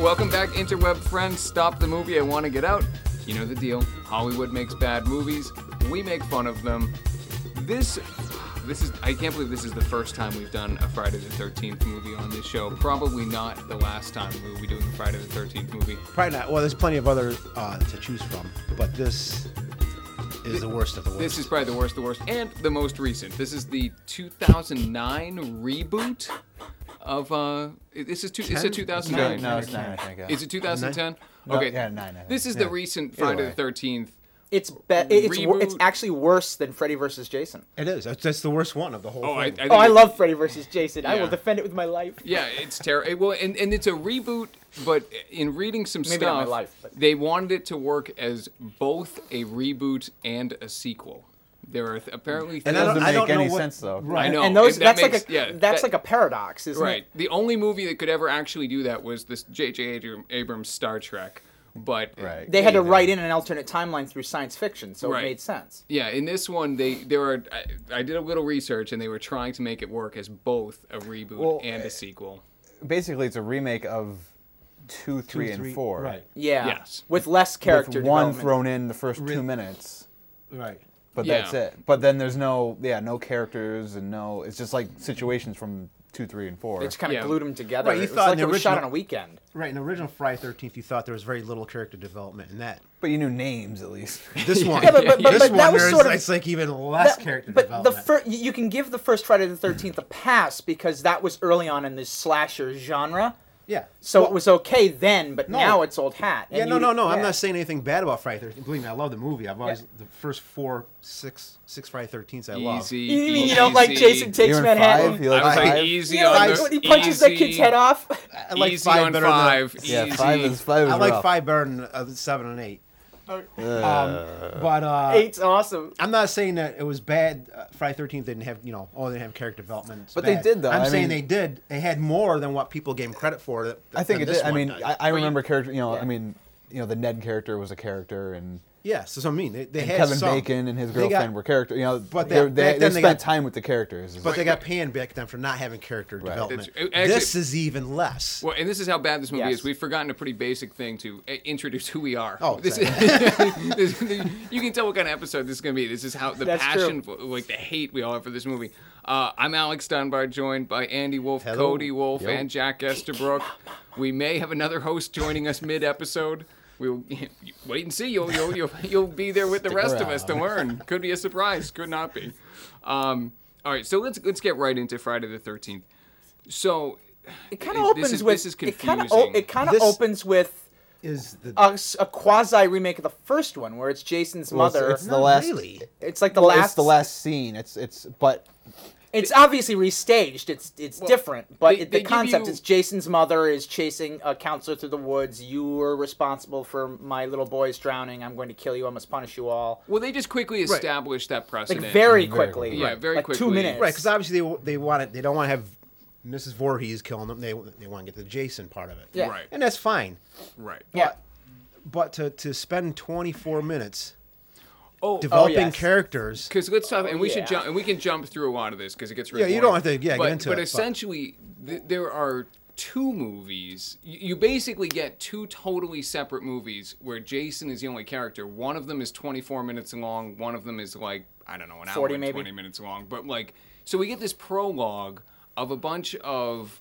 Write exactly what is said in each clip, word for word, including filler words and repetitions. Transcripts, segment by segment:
Welcome back, interweb friends. Stop the movie, I want to get out. You know the deal. Hollywood makes bad movies. We make fun of them. This, this is, I can't believe this is the first time we've done a Friday the thirteenth movie on this show. Probably not the last time we will be doing a Friday the thirteenth movie. Probably not. Well, there's plenty of other uh, to choose from, but this is the worst of the worst. This is probably the worst of the worst, and the most recent. This is the two thousand nine reboot of, uh, this is, two, it's a two thousand nine. No, it's nine, I think. Yeah. Is it two thousand ten? No, Okay. yeah, nine, I think. This is Yeah. the recent Either Friday way. the thirteenth. It's be- it's wor- Reboot. it's actually worse than Freddy versus Jason. It is. That's, that's the worst one of the whole Oh, I, I thing. think Oh, I it- love Freddy versus Jason. I Yeah. will defend it with my life. Yeah, it's terrible. Well, and, and it's a reboot, but in reading some Maybe stuff, not my life, but- they wanted it to work as both a reboot and a sequel. There are th- apparently And It I things- don't- doesn't I make don't know any what- sense, though. Right. I know, And those and that that's makes- like a yeah, that's that- like a paradox, isn't right. it? The only movie that could ever actually do that was this J J. Abram- Abrams Star Trek, but Right. They had to yeah. write in an alternate timeline through science fiction, so Right. it made sense. Yeah, in this one, they there are. I, I did a little research, and they were trying to make it work as both a reboot Well, and a sequel. Basically, it's a remake of two, three, Two, and three- four. Right. Yeah. Yes. With less character With one development. thrown in the first Re- two minutes. Right. But Yeah. that's it. But then there's no, yeah, no characters and no. It's just like situations from two, three, and four. They just kind of Yeah. glued them together. Right, you it was thought like in the it was shot original- on a weekend. Right. In the original Friday the thirteenth, you thought there was very little character development in that. But you knew names at least. This one, Yeah, but- but- but- this but one, that was there's sort of- it's like even less That- character but the development. fir- you can give the first Friday the thirteenth a pass because that was early on in this slasher genre. yeah. So Well, it was okay then, but No. now it's old hat. Yeah, And no, you- no, no. I'm yeah. not saying anything bad about Friday the thirteenth. Believe me, I love the movie. I've always Yeah. the first four, six, six Friday the thirteens I love. Easy. You, you easy. don't like Jason Takes Even Manhattan? five? You like I was like five? easy You know, on like the when he punches that kid's easy- head off? I like easy five on better than- five. Yeah, easy. five is five is I like rough. five better than uh, seven and eight. Uh, Um, but uh, Eight's awesome. I'm not saying that it was bad. Uh, Friday the thirteenth didn't have, you know, oh, they didn't have character development. It's But they bad. did, though. I'm I saying mean- they did. They had more than what people gave them credit for. That, I think than it this did. I one mean, does. I, I you- remember character. You know, Yeah. I mean, you know, the Ned character was a character, and, yeah, so, so I mean, they, they and had Kevin some. Bacon and his They got- girlfriend were character. You know, But they, that- they, back they then they spent got- time with the characters. But they got panned back then for not having character development. It's- it- actually- this is even less. Well, and this is how bad this movie Yes. is. We've forgotten a pretty basic thing to uh, introduce who we are. Oh, this exactly. is, this, you can tell what kind of episode this is going to be. This is how the That's passion, for, like the hate we all have for this movie. Uh, I'm Alex Dunbar, joined by Andy Wolf, Hello. Cody Wolf, Yo. and Jack Estabrook. We may have another host joining us mid-episode. We'll wait and see. You'll you'll you'll, you'll be there with the Stick rest of us to around. learn. Could be a surprise. Could not be. Um, all right, so let's let's get right into Friday the thirteenth. So It kind of This opens is- with. this is it kind of confusing. it kind of This- opens with Is the a, s- a quasi remake of the first one, where it's Jason's Well, it's- mother. it's the Not last. really? It's like the Well, last. it's the last scene. It's it's but It's obviously restaged. It's it's different, but they- it, they the give concept you- is Jason's mother is chasing a counselor through the woods. You are responsible for my little boy's drowning. I'm going to kill you. I must punish you all. well, they just quickly established that Like precedent. very Very quickly. quickly. Yeah, very like quickly. Two minutes. right? Because obviously they they want it. They don't want to have Missus Voorhees killing them. They they want to get the Jason part of it. Yeah. Right. And that's fine. Right. Yeah. But to to spend twenty-four minutes Oh, developing yes. characters. because let's talk, and we yeah. should jump, and we can jump through a lot of this because it gets really Yeah, you boring. don't have to, yeah, get but, into but it, but- essentially, th- there are two movies. You, you basically get two totally separate movies where Jason is the only character. One of them is twenty-four minutes long. One of them is like I don't know, an hour forty and maybe. twenty minutes long. But like, so we get this prologue of a bunch of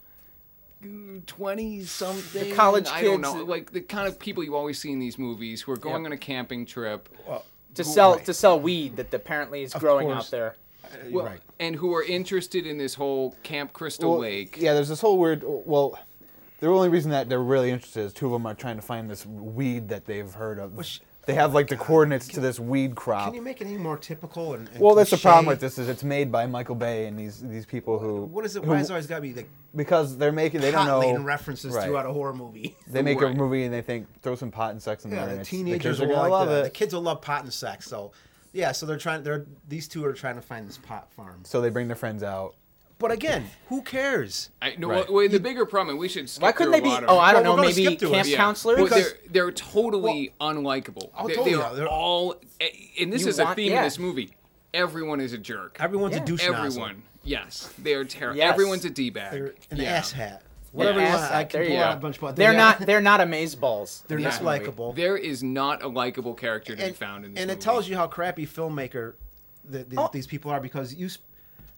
twenty something The college I don't kids. know, like the kind of people you always see in these movies who are going Yep. on a camping trip. To sell Right. to sell weed that apparently is growing course. out there. Well, right. and who are interested in this whole Camp Crystal well, Lake. yeah, there's this whole weird. Well, the only reason that they're really interested is two of them are trying to find this weed that they've heard of. Which- they have like the coordinates to this weed crop. Can you make it any more typical? And, and Well, that's the cliche? problem with this is it's made by Michael Bay and these these people who. What is it? who- Why is it always got to be like because they're making they don't know pot-laden references right. throughout a horror movie? They make Right. a movie and they think throw some pot and sex in Yeah, there. the and it's, teenagers the kids will are gonna like love that. it. The kids will love pot and sex. So, yeah, so they're trying. They're these two are trying to find this pot farm. So they bring their friends out. But again, who cares? I, no, Right. well, the bigger problem, and we should skip Why couldn't through they a be? lot of Oh, I don't Well, know. we're gonna Maybe skip through it. camp Yeah. counselors. Well, Because- they're, they're totally unlikable. Oh, they, totally, they are they're- all, and this You is a want- theme yeah. of this movie. Everyone is a jerk. Everyone's Yeah. a douche nozzle. Everyone. Yes, they are terrible. Yes. Everyone's a d-bag. They're an yeah. ass hat. Whatever you Yes, want, I can there you pull go. out a bunch of. They're yeah. not. They're not amazeballs. They're in not this movie. likable. There is not a likable character to and, be found in this and movie. it tells you how crappy filmmaker the, the, Oh. these people are because you, sp-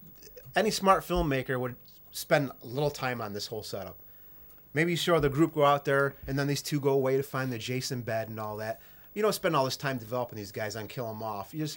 any smart filmmaker would spend a little time on this whole setup. Maybe you show the group go out there and then these two go away to find the Jason bed and all that. You don't spend all this time developing these guys on kill them off. You just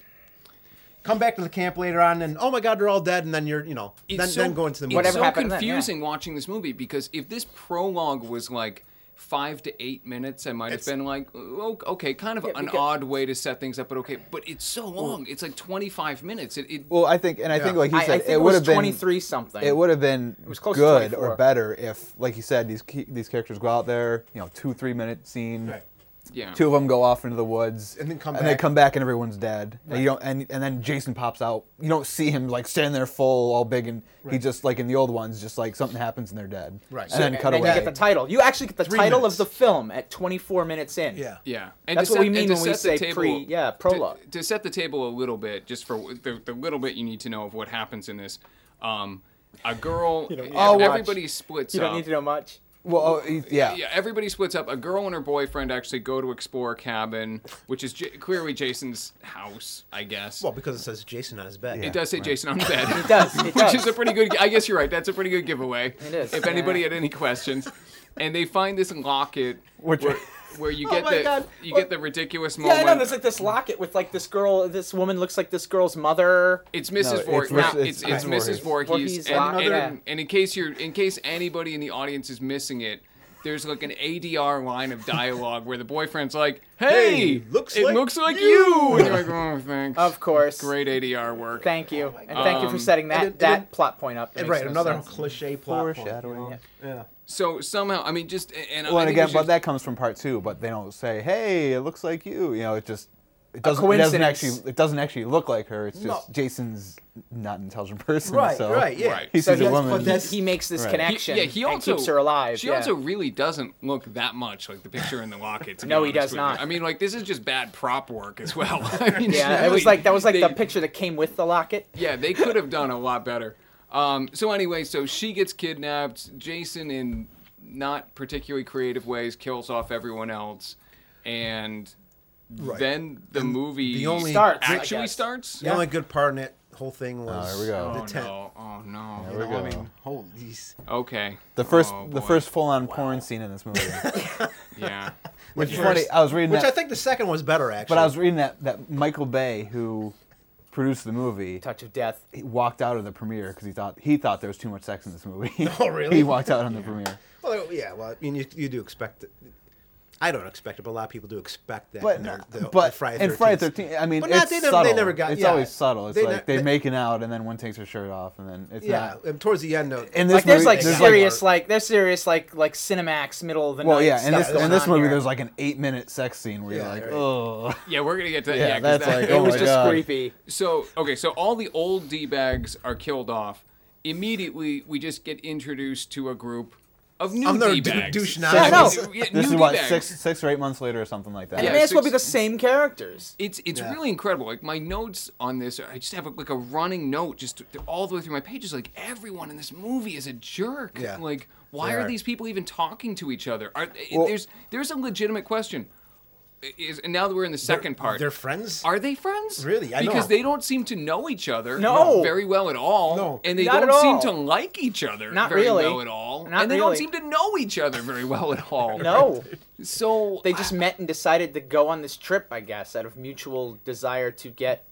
come back to the camp later on and oh my god they're all dead and then you're you know It's then so- then go into the movie. Whatever It's so happened then, yeah. confusing watching this movie because if this prologue was like five to eight minutes, I might have It's- been like, oh, okay, kind of Yeah, an because- odd way to set things up, but okay. But it's so long; it's like twenty-five minutes. It, it Well, I think, and I think, Yeah. like he I, I said, think it it would was have been twenty-three something. It would have been was close to good twenty-four. or better if, like you said, these key, these characters go out there, you know, two three minute scene, Right. yeah. two of them go off into the woods, And then come and they back. come back and everyone's dead, and you don't, and and then Jason pops out. You don't see him like standing there full, all big, and he Right. just like in the old ones, just like something happens and they're dead, Right. And So- then and cut then away. you get the title. You actually get the Three title minutes. of the film at twenty-four minutes in. Yeah. Yeah, and That's to what we set- mean and to when we set the say table- pre- yeah, to- prologue. To, set the table a little bit, just for the, the little bit you need to know of what happens in this, um, a girl, You don't need ev- to everybody splits You don't up. need to know much. Well, oh, he- yeah. Yeah, everybody splits up. A girl and her boyfriend actually go to explore a cabin, which is J- clearly Jason's house, I guess. Well, because it says Jason on his bed. it does say Jason on the bed. It does. It Which does. is a pretty good. I guess you're right. That's a pretty good giveaway. It is, If yeah. anybody had any questions, and they find this locket Which- where, where you Oh get my the God. you What- get the ridiculous Yeah, moment. I know. There's like this locket with like this girl. This woman looks like this girl's mother. It's Missus No, it's Voorhees. Rich- Now, it's- it's, it's it's Missus Voorhees. Voorhees. Voorhees And, locket, and, yeah. and in case you're, in case anybody in the audience is missing it, there's like an A D R line of dialogue where the boyfriend's like, "Hey, Hey, looks it like looks like you." you," and you're like, "Oh, thanks." Of course. Great A D R work. Thank you, and thank you for Um, setting that and then- that and then- plot point up. It And makes right, no another sense. cliche plot point, Foreshadowing. you know? Yeah. So somehow, I mean, just and Well, I and think again, it's but just- that comes from part two. But they don't say, "Hey, it looks like you." You know, it just it doesn't, it doesn't coincidence. actually it doesn't actually look like her. It's just No. Jason's not an intelligent person. Right, so right, yeah. Right. He So sees he, a woman. but he, that's- he makes this Right. He- connection yeah, he and also keeps her alive. She yeah. also really doesn't look that much like the picture in the locket. To be No, he honest does with not. you. I mean, like this is just bad prop work as well. I mean, yeah, it really, was like that was like they- the picture that came with the locket. Yeah, they could have done a lot better. Um, so anyway, so she gets kidnapped. Jason, in not particularly creative ways, kills off everyone else, and Right. then the And movie the only- Starts, I actually guess. starts. The only good part in it whole thing was here we go. the Oh tent. no! Oh no! You There we know, I go. mean, holy these. Okay. the first Oh, the boy. first full on porn scene in this movie. Yeah. Which is first- funny. I was reading Which that, I think the second was better actually. but I was reading that that Michael Bay, who produced the movie, Touch of death. he walked out of the premiere because he thought he thought there was too much sex in this movie. Oh, really? he walked out on the premiere. Well, yeah. Well, I mean, you, you do expect it. I don't expect it, but a lot of people do expect that. But in their, the, but the Friday and Friday thirteenth. thirteenth. I mean, But it's not- they never- subtle. they never got- It's yeah. always subtle. It's They like ne- they're they- making out, and then one takes her shirt off, and then it's Yeah, not. and towards the end, though. In this Like there's movie, like there's serious like there's serious like like Cinemax middle of the Well, night. yeah, in stuff this going in this on movie, here. there's like an eight minute sex scene where Yeah, you're like, right. oh. Yeah, we're gonna get to Yeah, yeah. 'cause that's that- like, it oh was my just God. creepy. So okay, so all the old d bags are killed off. Immediately, we just get introduced to a group of new Of their d dou- bags. douche Yeah, knives. no. Yeah, This new is what D-bags. six six or eight months later or something like that. And Yeah, it may as well be six- the same characters. It's it's Yeah. really incredible. Like my notes on this, I just have a, like a running note just all the way through my pages. Like everyone in this movie is a jerk. Yeah. Like why They are are. these people even talking to each other? Are, Well- there's there's a legitimate question. Is and now that we're in the second part, They're friends. are they friends? Really? I because know. they don't seem to know each other No. very well at all. No. And they Not don't at seem all. to like each other Not very really. well at all. Not and they really. don't seem to know each other very well at all. No, So they just met and decided to go on this trip. I guess out of mutual desire to get.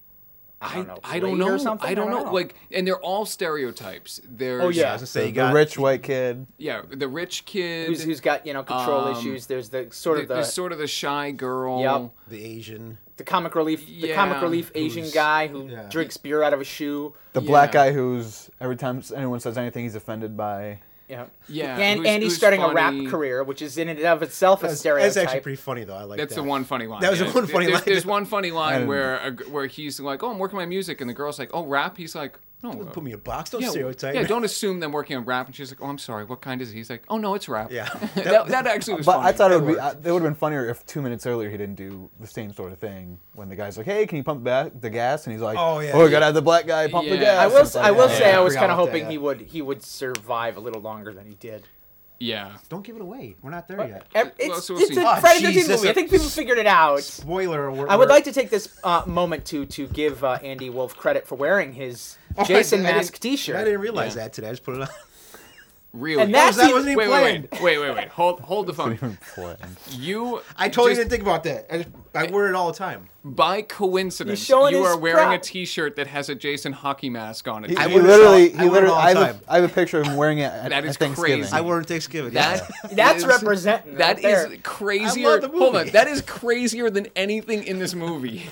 I don't know. I don't laid know. Or something? I don't know. Like, and they're all stereotypes. There's, Oh, yeah. I was gonna say The, you the got rich white kid. yeah, the rich kid. who's who's got you know control Um, issues. There's the sort the, of the the sort of the shy girl. Yep. the Asian. the comic relief the Yeah, comic relief Asian who's- guy who yeah. drinks beer out of a shoe. The black Yeah. guy who's every time anyone says anything, he's offended by. Yeah. Yeah, And who's- and he's who's starting a funny. rap career, which is in and of itself a That's, stereotype. that's actually pretty funny though. I like That's that. the one funny line. That was the one funny there's, line. There's one funny line didn't where a, where he's like, "Oh, I'm working my music," and the girl's like, "Oh, rap." He's like, no, Don't uh, put me in a box. Don't yeah, stereotype. yeah, me. don't assume them working on rap. And she's like, oh, I'm sorry. What kind is it? He's like, oh no, it's rap. Yeah. that, that actually was But funny. I thought it would be. worked. Uh, it would have been funnier if two minutes earlier he didn't do the same sort of thing. When the guy's like, "Hey, can you pump back the gas?" and he's like, Oh, yeah, oh, we yeah. gotta have the black guy pump the Yeah. gas." I will. It's like, I will yeah. say yeah, I was I kind of forgot about hoping that, he yeah. would he would survive a little longer than he did. Yeah. Don't give it away. We're not there yet. Ev- Well, It's, so we'll it's see. a Oh, Friday the jeez, thirteenth this movie. I is- think people figured it out. Spoiler. We're, I would we're- like to take this uh, moment to to give uh, Andy Wolf credit for wearing his Oh, I Jason didn't- I Mask didn't- T-shirt. I didn't realize Yeah. that today. I just put it on. Really? And that's that even- wasn't even wait, planned. wait, wait, wait, wait, wait. Hold, hold the phone. Even planned. You. I totally just, didn't think about that. I, just, I wear it all the time. By coincidence, He's showing you his are wearing prop. a T-shirt that has a Jason hockey mask on it. He, I he wear it literally, all- I he wear it literally. all I the have, a, time. I have a picture of him wearing it at, That at is Thanksgiving. crazy. I wore it Thanksgiving. That That's is- representing. That right there. is crazier. I love the Hold movie. on, that is crazier than anything in this movie.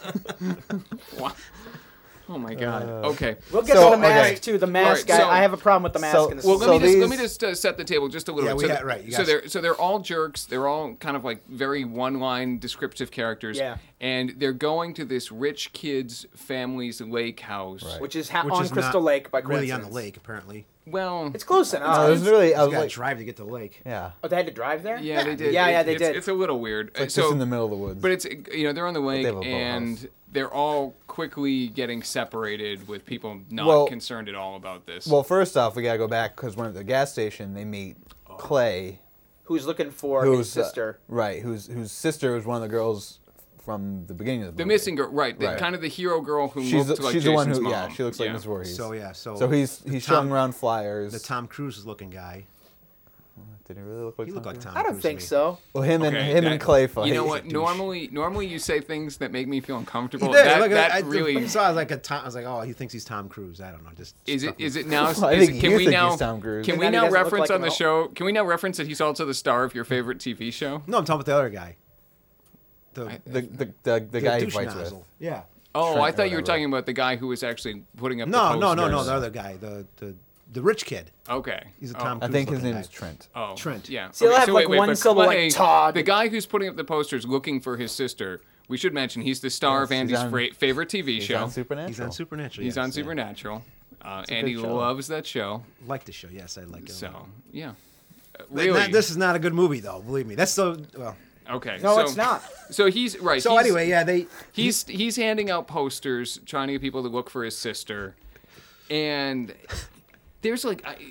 Wow. Oh my god. Okay. We'll get So, to the mask okay. too. The mask. All right, so- I, I have a problem with the mask so- in this. Well, movie. let me So just let me these- just uh, set the table just a little Yeah, bit. we so, had- the- right, you so guys- they're so they're all jerks. They're all kind of like very one-line descriptive characters. Yeah. And they're going to this rich kid's family's lake house. Right. which is ha- Which on is Crystal not Lake by really coincidence. on the lake, apparently. Well, It's close enough. No, it was really. I You was got to like, drive to get to the lake. yeah, Oh, they had to drive there. yeah, they did. Yeah, It- yeah, they it's, did. It's a little weird. like so, just in the middle of the woods. But it's you know they're on the lake have a boathouse. and they're all quickly getting separated with people not Well- concerned at all about this. well, first off, we gotta go back because when at the gas station they meet Clay, Who's looking for his who's uh, sister? right? Whose whose sister was one of the girls from the beginning of the the movie. missing girl, right? The, Right. Kind of the hero girl who She's looked the, like she's Jason's the one who mom. yeah she looks like Yeah. Miss Voorhees. So yeah, so So he's he's Tom- showing around flyers. the Tom Cruise looking guy. Did he really look like He looked Tom like Cruise? Tom. I don't Cruise think to me. so. Well, him and Okay, him that- and Clay fight. You know what? douche. Normally, normally you say things that make me feel uncomfortable. He did. That, Look, that I, I really saw it like a Tom. I was like, oh, he thinks he's Tom Cruise. I don't know. Just is it. struck me. Is it now? Well, I is think it- can you we think now? he's Tom Cruise. Can And we then he now doesn't look reference like on the him at show? Can we now reference that he's also the star of your favorite T V show? No, I'm talking about the other guy. The, I- the the the, the guy he douche fights nozzle. with. Yeah. Oh, Trent I or thought you were whatever. talking about the guy who was actually putting up No, the no, no, no. posters. The other guy. The the the rich kid. Okay. He's a Oh. Tom I Cruise think his looking name guy. is Trent. Oh, Trent. Yeah. See, they'll Okay, have, so like, wait, wait, one but syllable, like, Clay, Todd. The guy who's putting up the posters looking for his sister. We should mention he's the star Yes, of he's Andy's on- fra- favorite T V He's show. on Supernatural. He's on Supernatural. He's yes, on yeah. Supernatural. Uh, a Andy good show. loves that show. Like the show. Yes, I like it. a So lot. yeah. Uh, But Really. not- this is not a good movie, though. Believe me. That's so. Well. okay. No, so, it's not. So he's right. So he's, anyway, yeah, they. he's he's handing out posters, trying to get people to look for his sister, and there's like, I,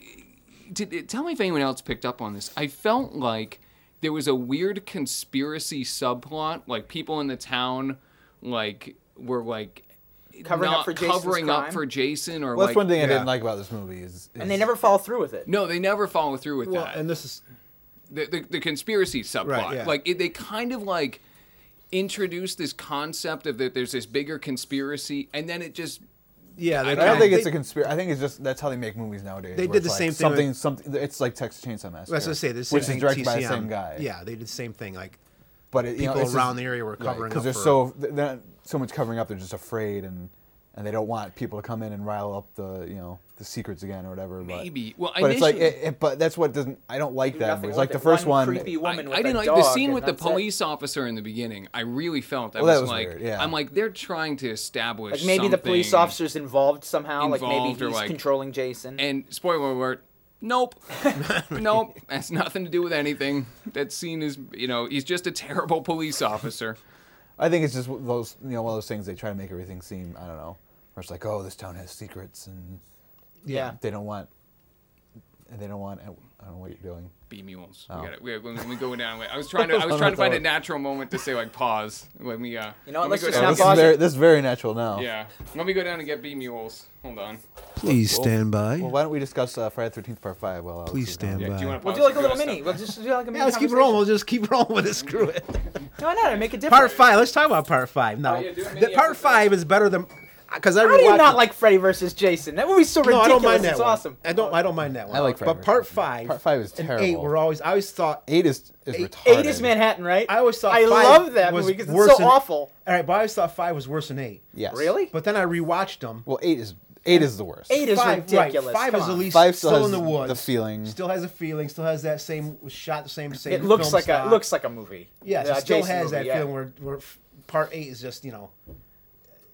did, tell me if anyone else picked up on this. I felt like there was a weird conspiracy subplot, like people in the town, like were like Covering not up for Jason's covering up crime? for Jason, or Well, like that's one thing I yeah. didn't like about this movie is, is And they never follow through with it. no, they never follow through with Well, that. and this is. the, the, the conspiracy subplot. Right, yeah. Like it, they kind of like introduce this concept of that there's this bigger conspiracy, and then it just Yeah, they I I don't Yeah, think they, it's a conspiracy. I think it's just that's how they make movies nowadays. They where did it's the like same thing Something, with- something. It's like Texas Chainsaw Massacre. That's what I say. The same which is thing, directed by the T C M. same guy. Yeah, they did the same thing. Like but it, you know, people it's around just- the area were covering because up they're for- so they're not so much covering up. They're just afraid and and they don't want people to come in and rile up the you know the secrets again or whatever. But, maybe. Well, But it's like, initially- it, it, but that's what doesn't. I don't like Do that. nothing It's with like the it. first one. Creepy I, woman I with didn't a like dog, the scene and with the that's it. police officer in the beginning. I really felt I Well, was, that was like, weird, yeah. I'm like, they're trying to establish Like maybe the police something. officer's involved somehow. like maybe Involved or, he's like- controlling Jason. And spoiler alert, nope, nope, has nothing to do with anything. That scene is, you know, he's just a terrible police officer. I think it's just those you know one of those things they try to make everything seem. I don't know. Where it's like, oh, this town has secrets and yeah. they don't want. And they don't want. I don't know what you're doing. B mules. Oh. We got it. We, when we go down. I was trying to. I was trying to find a natural moment to say like pause. Let me. Uh, You know what, let me let's go just down. not this, is pause very, it. this is very natural now. Yeah. Let me go down and get B mules. Hold on. Please stand by. Well, why don't we discuss uh, Friday the thirteenth Part Five? Well, Alex Please is stand gone. Yeah. Do you want to We'll pause? do like a Go little to mini. stuff. We'll just do like a mini Yeah, let's keep conversation. rolling. We'll just keep rolling with it. Screw it. No, no, make it different. Part five. Let's talk about part five. No, Oh, yeah, do a the mini part episode. five is better than because I How do you rewatched not it. like Freddy versus Jason? That movie's so No, ridiculous. I don't mind that it's one. awesome. I don't. I don't mind that one. I like Freddy But part versus- five. Part five is and terrible. eight were always. I always thought. Eight is is Eight- retarded. Eight is Manhattan, right? I always thought. I five love that was movie because worse it's so than- awful. All right, but I always thought five was worse than eight. Yes. Really? But then I rewatched them. Well, eight is eight is the worst. Eight is five, ridiculous. Right, five Come is on. at least Five still still has in the woods. the feeling. Still has a feeling. Still has that same was shot the same same. It looks film like stock. a it looks like a movie. Yes, Uh, it still Jason has movie, that yeah. feeling where, where f- part eight is just you know,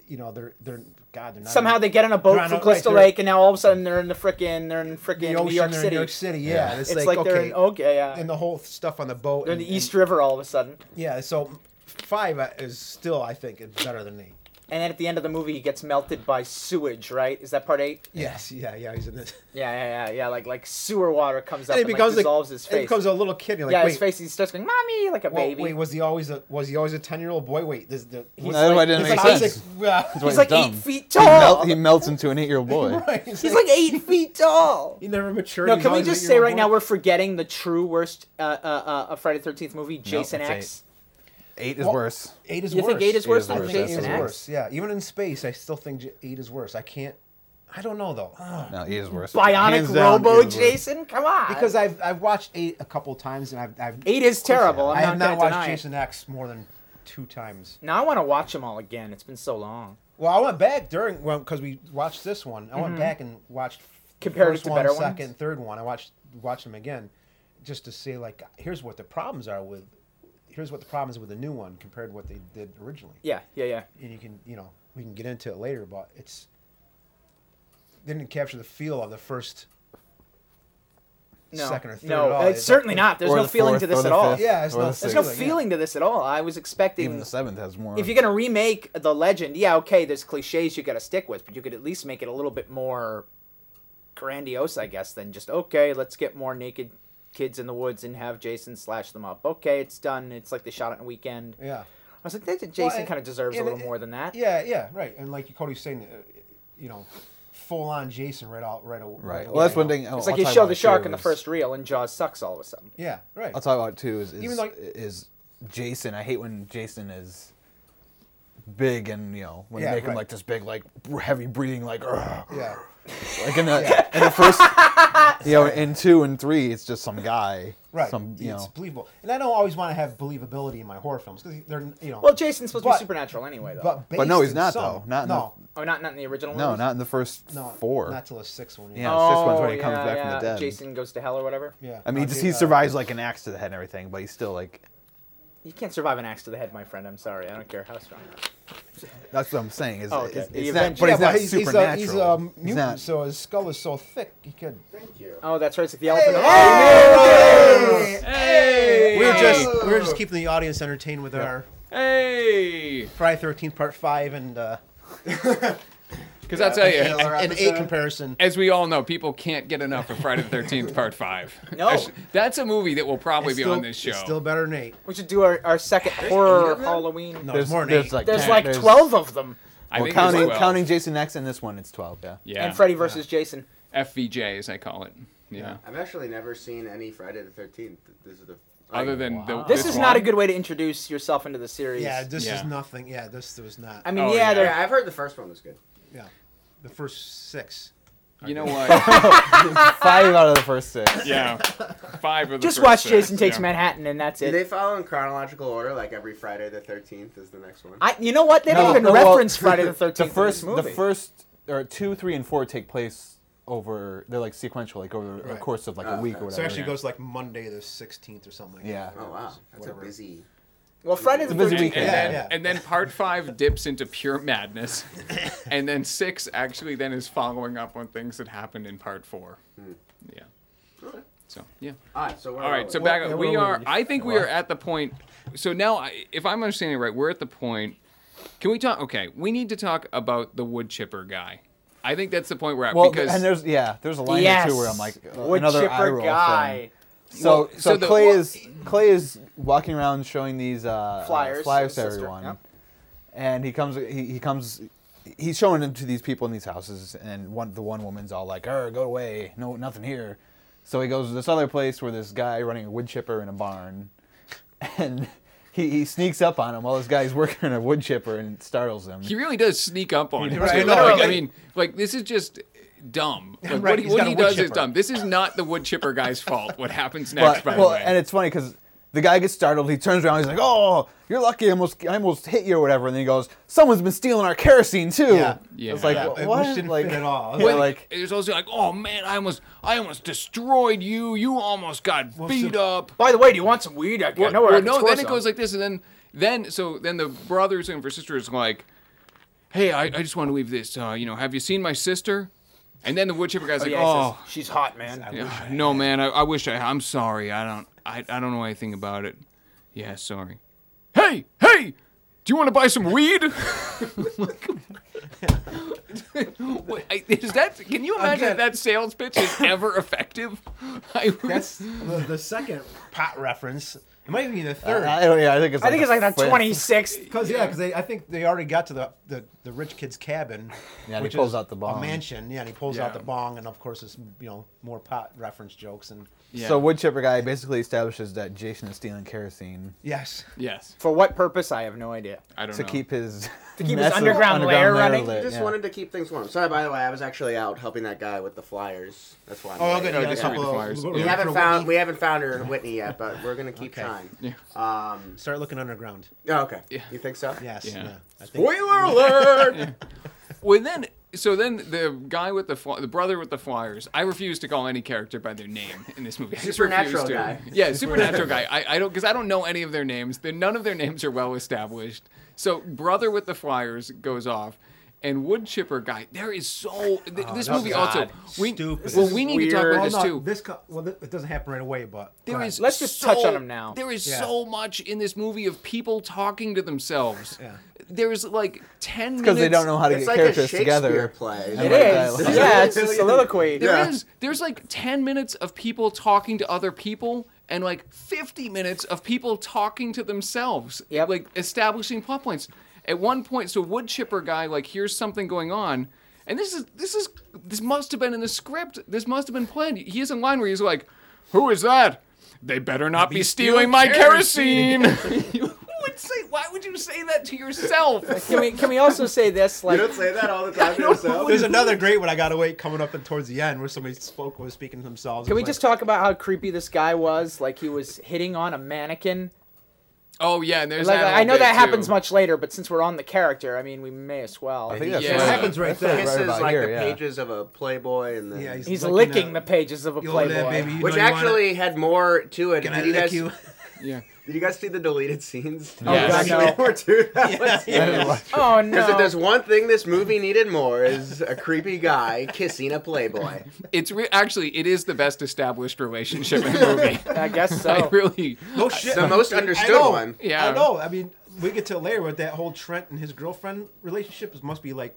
you know, they're they're God, they're not Somehow in, they get on a boat they're on from a- Crystal right, they're- Lake, and now all of a sudden they're in the frickin' they're in frickin' the New ocean, York they're in City. New York City. Yeah, Yeah. it's, It's like, like they're okay, in okay, yeah. and the whole stuff on the boat. They're in and- the East and- River all of a sudden. Yeah, so five uh, is still, I think, it's better than eight. And then at the end of the movie, he gets melted by sewage, right? Is that part eight? Yes, yeah, yeah, he's in this. Yeah, yeah, yeah, yeah. Like like sewer water comes up And and, he becomes like, like, dissolves his and he face. becomes a little kid. You're like, yeah, wait, his face. He starts going, "Mommy," like a well, baby. wait, was he always a was he always a ten year old boy? Wait, this the He's That's why like- it didn't he's make like sense. eight- yeah, That's why He's like dumb. eight feet He, tall. melt, he melts into an eight-year-old boy. right. He's like eight feet tall. he never matured. No, He's can we always just an say eight-year-old right now boy. we're forgetting the true worst uh, uh, uh, of Friday the thirteenth movie, Jason it's X. Eight is Well, worse. Eight is You worse. think eight is worse than I think Jason eight is X? worse. Yeah, even in space, I still think J- eight is worse. I can't. I don't know though. Ugh. No, eight is worse. Bionic Hands down, Robo eight is worse. Jason? Come on. Because I've I've watched eight a couple times and I've, I've eight is terrible. I I'm have not not going to watched deny it. Jason X more than two times. Now I want to watch them all again. It's been so long. Well, I went back during well because we watched this one. I went back and watched the Mm-hmm. Compared it first to one, better second, ones? third one. I watched watched them again, just to say like, here's what the problems are with, here's what the problems with the new one compared to what they did originally. Yeah, yeah, yeah. And you can you know we can get into it later, but it's didn't capture the feel of the first, No, second or third no, at all. it's certainly not. There's Or no the feeling fourth to or this the at all. fifth. Yeah, it's Or not- the there's There's sixth. no feeling, yeah. feeling to this at all. I was expecting. Even the seventh has more. If you're gonna remake the Legend, yeah, okay, there's cliches you gotta stick with, but you could at least make it a little bit more grandiose, I guess, than just okay, let's get more naked kids in the woods and have Jason slash them up. Okay, it's done. It's like they shot it in a weekend. Yeah. I was like, that- Jason and- kind of deserves a and little it- more than that. Yeah, yeah, right. And like Cody's saying, uh, you know, full on Jason right out, right away. Right. Well, that's one thing. It's like you show the shark in the first reel, and Jaws sucks all of a sudden. Yeah, right. I'll talk about too is is, Even though- is Jason. I hate when Jason is big and you know when Yeah, they make him right. like this big like heavy breathing like "Ugh." Yeah. like in the in the first you know in two and three it's just some guy Right. some you it's know believable. And I don't always want to have believability in my horror films because they're, you know. Well, Jason's supposed to But- be supernatural anyway, though. but, But no, based he's in not, some- though. Not in the- no, oh, not not in the original. no movies? not in the first no, four Not till the sixth one. Yeah. Yeah. the sixth one's Oh, when he comes yeah, back from the yeah. dead. Jason goes to hell or whatever. Yeah. I mean he Uh, just Ja- he uh, survives like an axe to the head and everything but he's still like You can't survive an axe to the head, my friend. I'm sorry. I don't care how strong. you are. that's what I'm saying is Oh, okay. it's, The it's not, Avengers. but yeah, he's not but he's, he's, a, supernatural he's a He's mutant, not- so his skull is so thick he could. Thank you. Oh, that's right. It's like the elephant. Hey! Hey! We were just we were just keeping the audience entertained with our Hey! Friday thirteenth Part Five and uh, Because I'll tell you, Yeah. Killer an eight episode. comparison. as we all know, people can't get enough of Friday the thirteenth Part Five. No. That's- That's a movie that will probably It's be still, on this show. It's still better than eight. We should do our, our second horror eight of them? Halloween. No, there's it's more than there's eight. like There's ten- like there's- twelve of them. I well, think there's counting twelve. counting Jason X in this one it's twelve yeah Yeah. And Freddy versus Jason. F V J, as I call it. Yeah. Yeah. I've actually never seen any Friday the thirteenth. This is the Other than the, This, is not one. a good way to introduce yourself into the series. Yeah, this Yeah. is nothing. Yeah, this was not. I mean, Oh, yeah, yeah. they're Yeah, I've heard the first one was good. yeah, the first six. You know what? five out of the first six Yeah. Five of the just first watch six, Jason Takes yeah. Manhattan, and that's Do it. they follow in chronological order? Like every Friday the thirteenth is the next one. I, you know what? They No, don't even no, well, reference Friday the Thirteenth. the first in this the movie. first or two three and four take place over they're like sequential like over a Right. course of like a Oh, week okay. or So whatever actually yeah. it goes like Monday the sixteenth or something like Yeah. that. Oh wow, that's Whatever. a busy. Well, Friday the It's a busy Thirteenth. weekend. And Yeah, then, yeah. and then part five dips into pure madness, and then six actually then is following up on things that happened in part four. Yeah. Okay. So yeah. All right, so where All are right. we? So back yeah, up. where We were are. we? I think we are at the point. So now, I- if I'm understanding right, we're at the point. Can we talk? Okay, we need to talk about the wood chipper guy. I think that's the point we're at well because and there's yeah there's a line Yes. or two where I'm like uh, Wood another eye chipper roll guy. thing. So Well, so, so the- Clay well- is Clay is walking around showing these uh, Flyers uh, to flyers his to sister, everyone, yeah. and he comes he, he comes he's showing them to these people in these houses, and one the one woman's all like, "Er, go away, no nothing here." So he goes to this other place where this guy running a wood chipper in a barn, and he, he sneaks up on him while this guy's working on a wood chipper and startles him. he really does sneak up on him. does. too. I know, Like, I like- mean, like this is just dumb. Like, Right, what he, he's what got he a wood does is chipper. dumb. This is not the wood chipper guy's fault. What happens next, Well, by well, the way. and it's funny because the guy gets startled. He turns around. He's like, "Oh, you're lucky. I almost, I almost hit you or whatever." And then he goes, "Someone's been stealing our kerosene too." Yeah. Yeah. It's like, Yeah, wh- it- what? which didn't like, fit at all. Yeah, When- like, it was also like, oh man, I almost, I almost destroyed you. You almost got Well, beat so- up. By the way, do you want some weed? I Well, know where well, I can no, score then it some. goes like this, and then, then, so then the brothers and sisters like, hey, I, I just want to leave this. Uh, you know, have you seen my sister? And then the wood chipper guy's Oh, like, yeah, he oh, says, she's hot, man. yeah, no, man, I, I wish I. I'm sorry. I don't. I, I don't know anything about it. Yeah, sorry. Hey, hey, do you want to buy some weed? Wait, I- is that? Can you imagine Again- if that sales pitch is ever effective? I, That's the, the second pot reference. It might be the third. I don't, yeah, I think it's. I think it's like the fifth. twenty-sixth. Because yeah, because I think they already got to the, the, the rich kid's cabin. Yeah, and he which pulls is out the bong. A mansion. Yeah, and he pulls out Yeah. the bong, and of course it's you know more pot reference jokes and yeah. So wood chipper guy basically establishes that Jason is stealing kerosene yes. yes, For what purpose? I have no idea. I don't to know. keep his To keep his massive underground lair running? lit, I just yeah. wanted to keep things warm. Sorry, by the way, I was actually out helping that guy with the flyers. That's why I'm Oh, late. okay. Oh, Yeah, just a read the couple of- flyers. We Yeah. haven't for found Whitney. we haven't found her Whitney yet, but we're gonna keep Okay. trying. Yeah. Um. Start looking underground. Oh, okay. Yeah. You think so? Yes. Yeah. Yeah. I think, Spoiler alert! Well, then, so then the guy with the fly, the brother with the flyers. I refuse to call any character by their name in this movie. I just Supernatural refuse to. guy. Yeah, supernatural guy. I, I don't because I don't know any of their names. They're, none of their names are well established. So brother with the flyers goes off. And wood chipper guy, there is so th- Oh, this that's movie God. also. We, Stupid. well, This we is need to talk weird. about well, this no, too. this co- well, th- it doesn't happen right away, but There go is ahead. Let's just so- touch on 'em now. There is Yeah. so much in this movie of people talking to themselves. Yeah. There's like ten because minutes. they don't know how to It's get like a characters Shakespeare together. play. And It write is. dialogue. Yeah, it's a soliloquy. There Yeah. is. There's like ten minutes of people talking to other people, and like fifty minutes of people talking to themselves. Yep. Like establishing plot points. At one point, so wood chipper guy like hears something going on, and this is this is this must have been in the script. This must have been planned. He has a line where he's like, "Who is that? They better not be, Be stealing stealing my kerosene." kerosene." Who would say? Why would you say that to yourself? Can we can we also say this? You Like, don't say that all the time to don't yourself. There's another great one I gotta wait coming up and towards the end where somebody spoke was speaking to themselves. can we It's just like, talk about how creepy this guy was? Like he was hitting on a mannequin. Oh yeah, and there's Like that. I know little that bit, happens too. much later, but since we're on the character, I mean, we may as well. I think that's Yeah. It right. happens right That's there. right This is about like here, the yeah. pages of a Playboy, and then Yeah, He's licking licking the- the pages of a You owe that, Playboy. baby. You which know you want actually had more to it. Can I Did you lick guys? you? Yeah. Did you guys see the deleted scenes? Oh, Yes. God, Actually, no. more to that one. I didn't watch it. Oh Because if no! there's one thing this movie needed more is a creepy guy kissing a Playboy. It's re- actually it is the best established relationship in the movie. I guess I so. really. No shit. The most I understood know. one. Yeah. I know. I mean, we get to later with that whole Trent and his girlfriend relationship. It must be like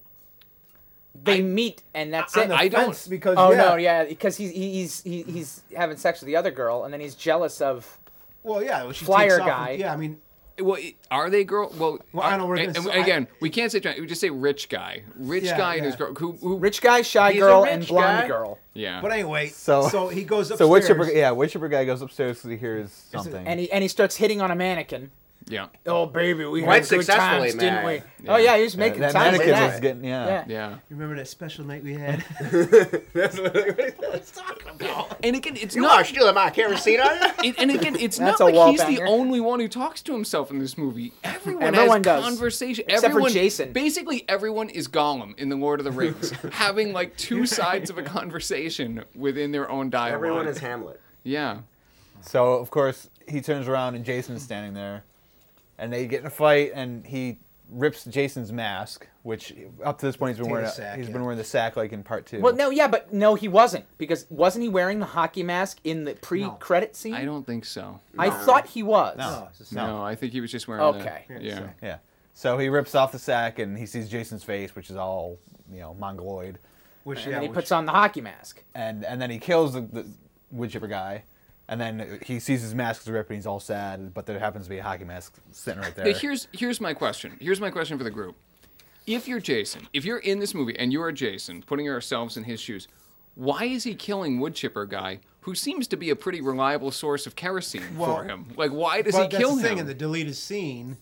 They meet and that's on it. the I don't- fence because Oh yeah. no, yeah, because he's he's he, he's having sex with the other girl, and then he's jealous of. Well, yeah. Well, she Flyer takes off guy. and- yeah, I mean, Well, it- are they girl? Well, Well, I know we're and- gonna and s- again, we can't say Trent. We just say rich guy, rich Yeah, guy and his yeah. girl. Who, who Rich guy, shy He's a girl, rich and blonde guy. girl. Yeah. but anyway. So- So, he goes upstairs. So wood chipper, yeah, wood chipper guy goes upstairs because he hears something. And he and he starts hitting on a mannequin. yeah. Oh baby, we Quite had good successfully, times, didn't we? man. Oh yeah, he was Yeah, making that time with mannequin that. was getting, yeah. Yeah. Yeah. You remember that special night we had? That's literally what he says. And again, it's You not. are stealing my kerosene, are you? It, and again, it's That's not a like he's wall the banger. only one who talks to himself in this movie. Everyone, Everyone has does. conversation. Except for everyone, Jason. Basically, everyone is Gollum in the Lord of the Rings, having like two sides of a conversation within their own dialogue. Everyone is Hamlet. Yeah. So of course he turns around and Jason's standing there, and they get in a fight, and he rips Jason's mask, which up to this point he's been Potato wearing. A, sack, he's yeah. been wearing the sack like in part two. Well, no, yeah, but no, he wasn't because wasn't he wearing the hockey mask in the pre-credit scene? I don't think so. I thought he was. No, it's just No, I think he was just wearing. Okay. The, yeah. Yeah. So he rips off the sack and he sees Jason's face, which is all, you know, mongoloid, Which, And yeah, then he which- puts on the hockey mask. and and then he kills the, the wood chipper guy, and then he sees his mask is ripped and he's all sad, but there happens to be a hockey mask sitting right there. Now, here's here's my question. Here's my question for the group. If you're Jason, if you're in this movie and you are Jason, putting ourselves in his shoes, why is he killing wood chipper guy, who seems to be a pretty reliable source of kerosene Well, for him? Like, why does but he that's kill the thing him? in the deleted scene.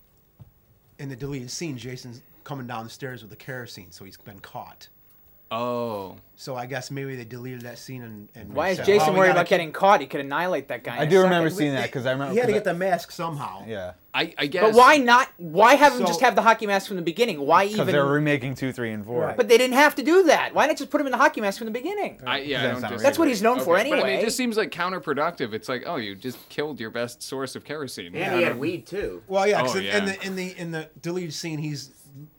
In the deleted scene, Jason's coming down the stairs with the kerosene, so he's been caught. Oh, So I guess maybe they deleted that scene and. and Why is said, Jason "Oh, we worried gotta about keep-" getting caught? He could annihilate that guy. I in a do second. remember seeing that because I remember. He had to 'cause get I- the mask somehow. Yeah. I, I guess. But why not? Why have him So- just have the hockey mask from the beginning? Why Because even? they're remaking two, three, and four. Right. But they didn't have to do that. Why not just put him in the hockey mask from the beginning? I, yeah, I That's don't not disagree. That's what he's known for But I mean, anyway. it just seems like counterproductive. It's like, oh, you just killed your best source of kerosene. And he had weed too. Well, yeah, Oh, because yeah. in the in the in the deleted scene, he's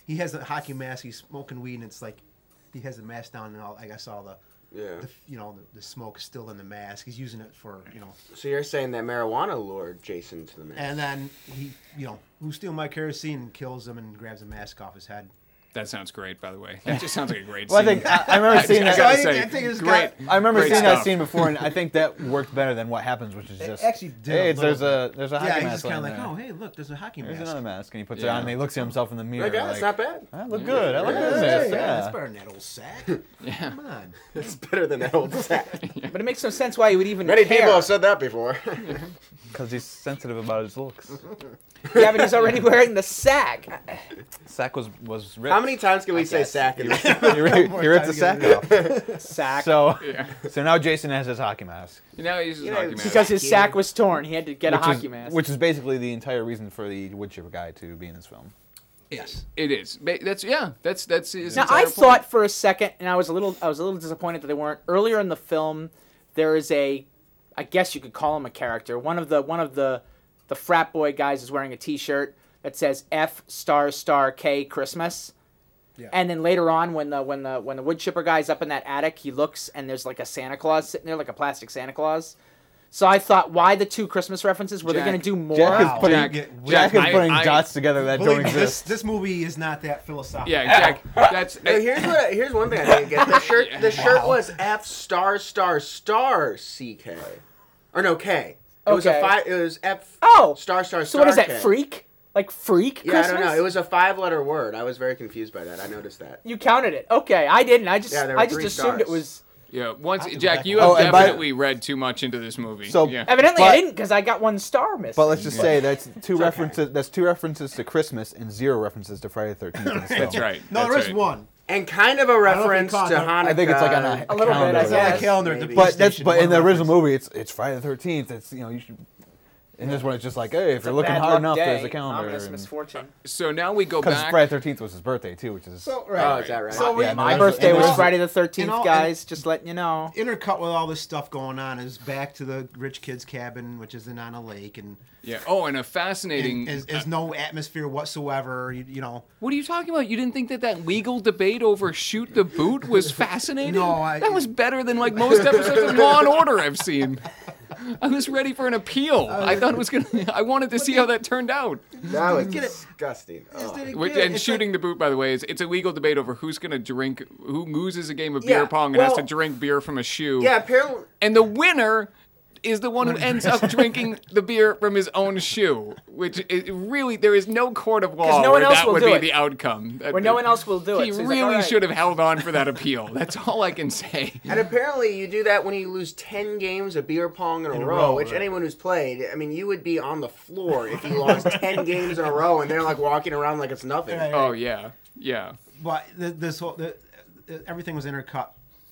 he has a hockey mask. He's smoking weed, and it's like he has the mask down, and all. I guess all the, Yeah. the you know, the, the smoke is still in the mask. He's using it for you know. So you're saying that marijuana lured Jason to the mask? And then he, you know, who's stealing my kerosene and kills him and grabs a mask off his head. That sounds great, by the way. That just sounds like a great Well, I scene. think I, I remember seeing I that. gotta I think- say, I think it's great. got- I remember Great seeing that stuff. scene before, and I think that worked better than what happens, which is It just actually did hey, a it's, there's little a there's a hockey Yeah, he's mask just kind of laying like, there. oh, hey, look, there's a hockey There's mask. another mask, and he puts it Yeah. on, and he looks at himself in the mirror. Like, yeah, like, it's not bad. I look good. I look Yeah, good in yeah, this. yeah, Yeah. that's better than that old sack. Yeah. Come on. It's better than that old sack. But it makes no sense why you would even Many care. people have said that before. Because he's sensitive about his looks. Yeah, but he's already wearing the sack. Sack was was ripped. How many times can we say guess. sack in this? he, ripped, he ripped the sack off. Sack. So Yeah. so now Jason has his hockey mask, Now he's just You know, hockey mask. because his Cute. sack was torn, he had to get a which hockey is, mask. which is basically the entire reason for the wood chipper guy to be in this film. Yes. It is. Ba- That's yeah. That's that's his Now entire I point. thought for a second, and I was a little, I was a little disappointed that they weren't. Earlier in the film, there is a, I guess you could call him a character. One of the one of the, the frat boy guys is wearing a T-shirt that says F star star K Christmas. Yeah. And then later on, when the when the when the wood chipper guy's up in that attic, he looks and there's like a Santa Claus sitting there, like a plastic Santa Claus. So I thought, why the two Christmas references? Were Jack- they going to do more? Jack is Wow. putting Jack- Jack, Jack, is I- putting I- dots together that Believe don't me, this, exist. this movie is not that philosophical. Yeah, Jack. That's No, here's what. Here's one thing I didn't get. The shirt. The shirt Wow. was F star star star C K, or no K. It was a Okay. five. It was F. Oh, Star star so star. what is that? K. Freak? Like freak? Yeah, Christmas? I don't know. It was a five-letter word. I was very confused by that. I noticed that. You counted it. Okay, I didn't. I just Yeah, there were I just three assumed it stars. was. yeah. Once have to go Jack, back you and have watch. Oh, and by- definitely read too much into this movie. So- yeah. Evidently, I But- didn't because I got one star missing. But let's just say that's two references. That's two references to Christmas and zero references to Friday the Thirteenth in this film. That's right. No, That's there is right. one. And kind of a know if you reference caught to that. Hanukkah. I think it's like on a, A little bit, calendar. I It's on guess. the calendar. at the Maybe. police But that's station, but one in the original reference. movie, it's it's Friday the Thirteenth. It's you know you should. In this one, it's just like, hey, if It's you're a looking bad hard luck enough, day. there's a calendar. Ominous misfortune. So now we go Because back. Friday the Thirteenth was his birthday too, which is So, Oh, right. is that right? So we, Yeah, My and birthday and was there's- Friday the thirteenth, and all- guys. Just letting you know. intercut with all this stuff going on is back to the rich kid's cabin, which is in on a lake, and, Yeah. Oh, and a fascinating. and is, is no atmosphere whatsoever. You, you know, What are you talking about? You didn't think that that legal debate over shoot the boot was fascinating? No, I- That was better than like most episodes of Law and Order I've seen. I was ready for an appeal. I thought it was gonna. I wanted to see how that turned out. That was Get it. disgusting. Just Oh. didn't Which, get it. and It's shooting like- the boot, by the way, is it's a legal debate over who's gonna drink, who loses a game of Yeah, beer pong and has well- to drink beer from a shoe. Yeah, apparently. And the winner is the one who ends up drinking the beer from his own shoe, which is really there is no court of law 'Cause no one where else that will would do be it. the outcome. Where no one else will do it. He So he's like, really "All right." should have held on for that appeal. That's all I can say. And apparently, you do that when you lose ten games of beer pong in a, In a row, row, which right. anyone who's played, I mean, you would be on the floor if you lost ten games in a row and they're like walking around like it's nothing. Right. Oh yeah, yeah. But th- this whole the, the, everything was intercut.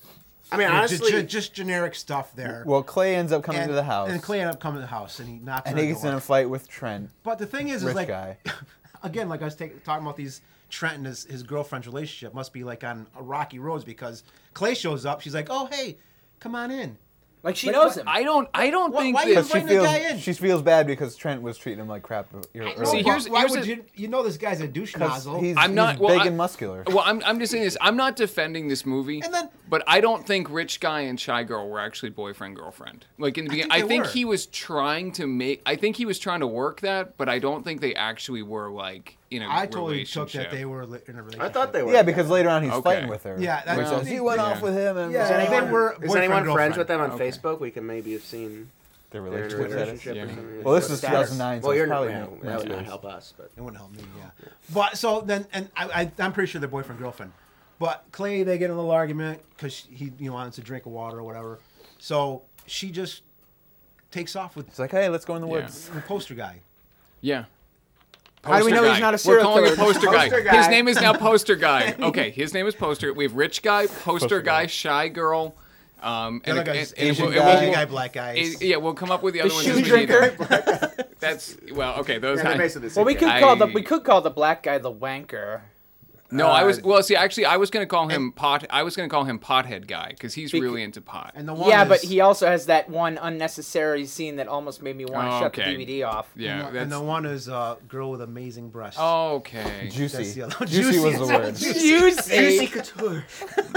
I mean, You know, ju- honestly, ju- just generic stuff there. well, Clay ends up coming and, to the house, and Clay ended up coming to the house, and he knocks and on he the gets in door. a fight with Trent, But the thing is, is rich like guy. again, like I was take, talking about these Trent and his, his girlfriend's relationship must be like on a rocky roads because Clay shows up. She's like, "Oh, hey, come on in." Like she Like, knows what- him. I don't. I don't Why- think why you that. Because she inviting the feels guy in. she feels bad because Trent was treating him like crap earlier. See, But here's- why here's would a- you? You know, this guy's a douche Because nozzle. he's, I'm not- he's well, big I- and muscular. Well, I'm, I'm just saying this. I'm not defending this movie, And then- but I don't think Rich Guy and Shy Girl were actually boyfriend girlfriend. Like in the beginning, I think think, they were. he was trying to make. I think he was trying to work that, but I don't think they actually were like in a I totally took relationship. that they were li- in a relationship. I thought they were. Yeah, because later on he's Okay. fighting with her. Yeah, Where he that's- says, you went yeah. off with him. And Yeah, Is they anyone, were is boyfriend, anyone friends girlfriend. with them on Okay. Facebook? We can maybe have seen their their relationship. status. relationship Yeah. or something. Well, this is Status. two thousand nine, so well, it's you're probably yeah, not- that would not MySpace. help us, but It wouldn't help me, yeah. But so then, and I, I, I'm pretty sure they're boyfriend girlfriend. But Clay, they get in a little argument because he, you know, wants a drink of water or whatever. So she just takes off with It's like, hey, let's go in the Yeah. woods. the poster guy. Yeah. How do we Poster know he's guy. not a We're serial calling killer? it Poster guy. Poster guy. His name is now Poster Guy. Okay, his name is Poster. We have Rich Guy, Poster, Poster Guy, Guy. Shy Girl. Um, The other guy's and- and Asian we'll- guy. and we'll- Asian guy, black guy. Eh, Yeah, we'll come up with the, The other ones. shoe as we need them. drinker. That's well, okay. Those yeah, they're I, basically the Well, we same could guy. call the I- we could call the black guy the wanker. No, I was Uh, well. See, actually, I was gonna call him pot. I was gonna call him pothead guy because he's Bec- really into pot. And the one Yeah, is, but he also has that one unnecessary scene that almost made me want to Oh, shut okay. the D V D off. Yeah, and the that's one is uh, girl with amazing breasts. okay. Juicy. That's the other- Juicy was the word. Juicy. couture.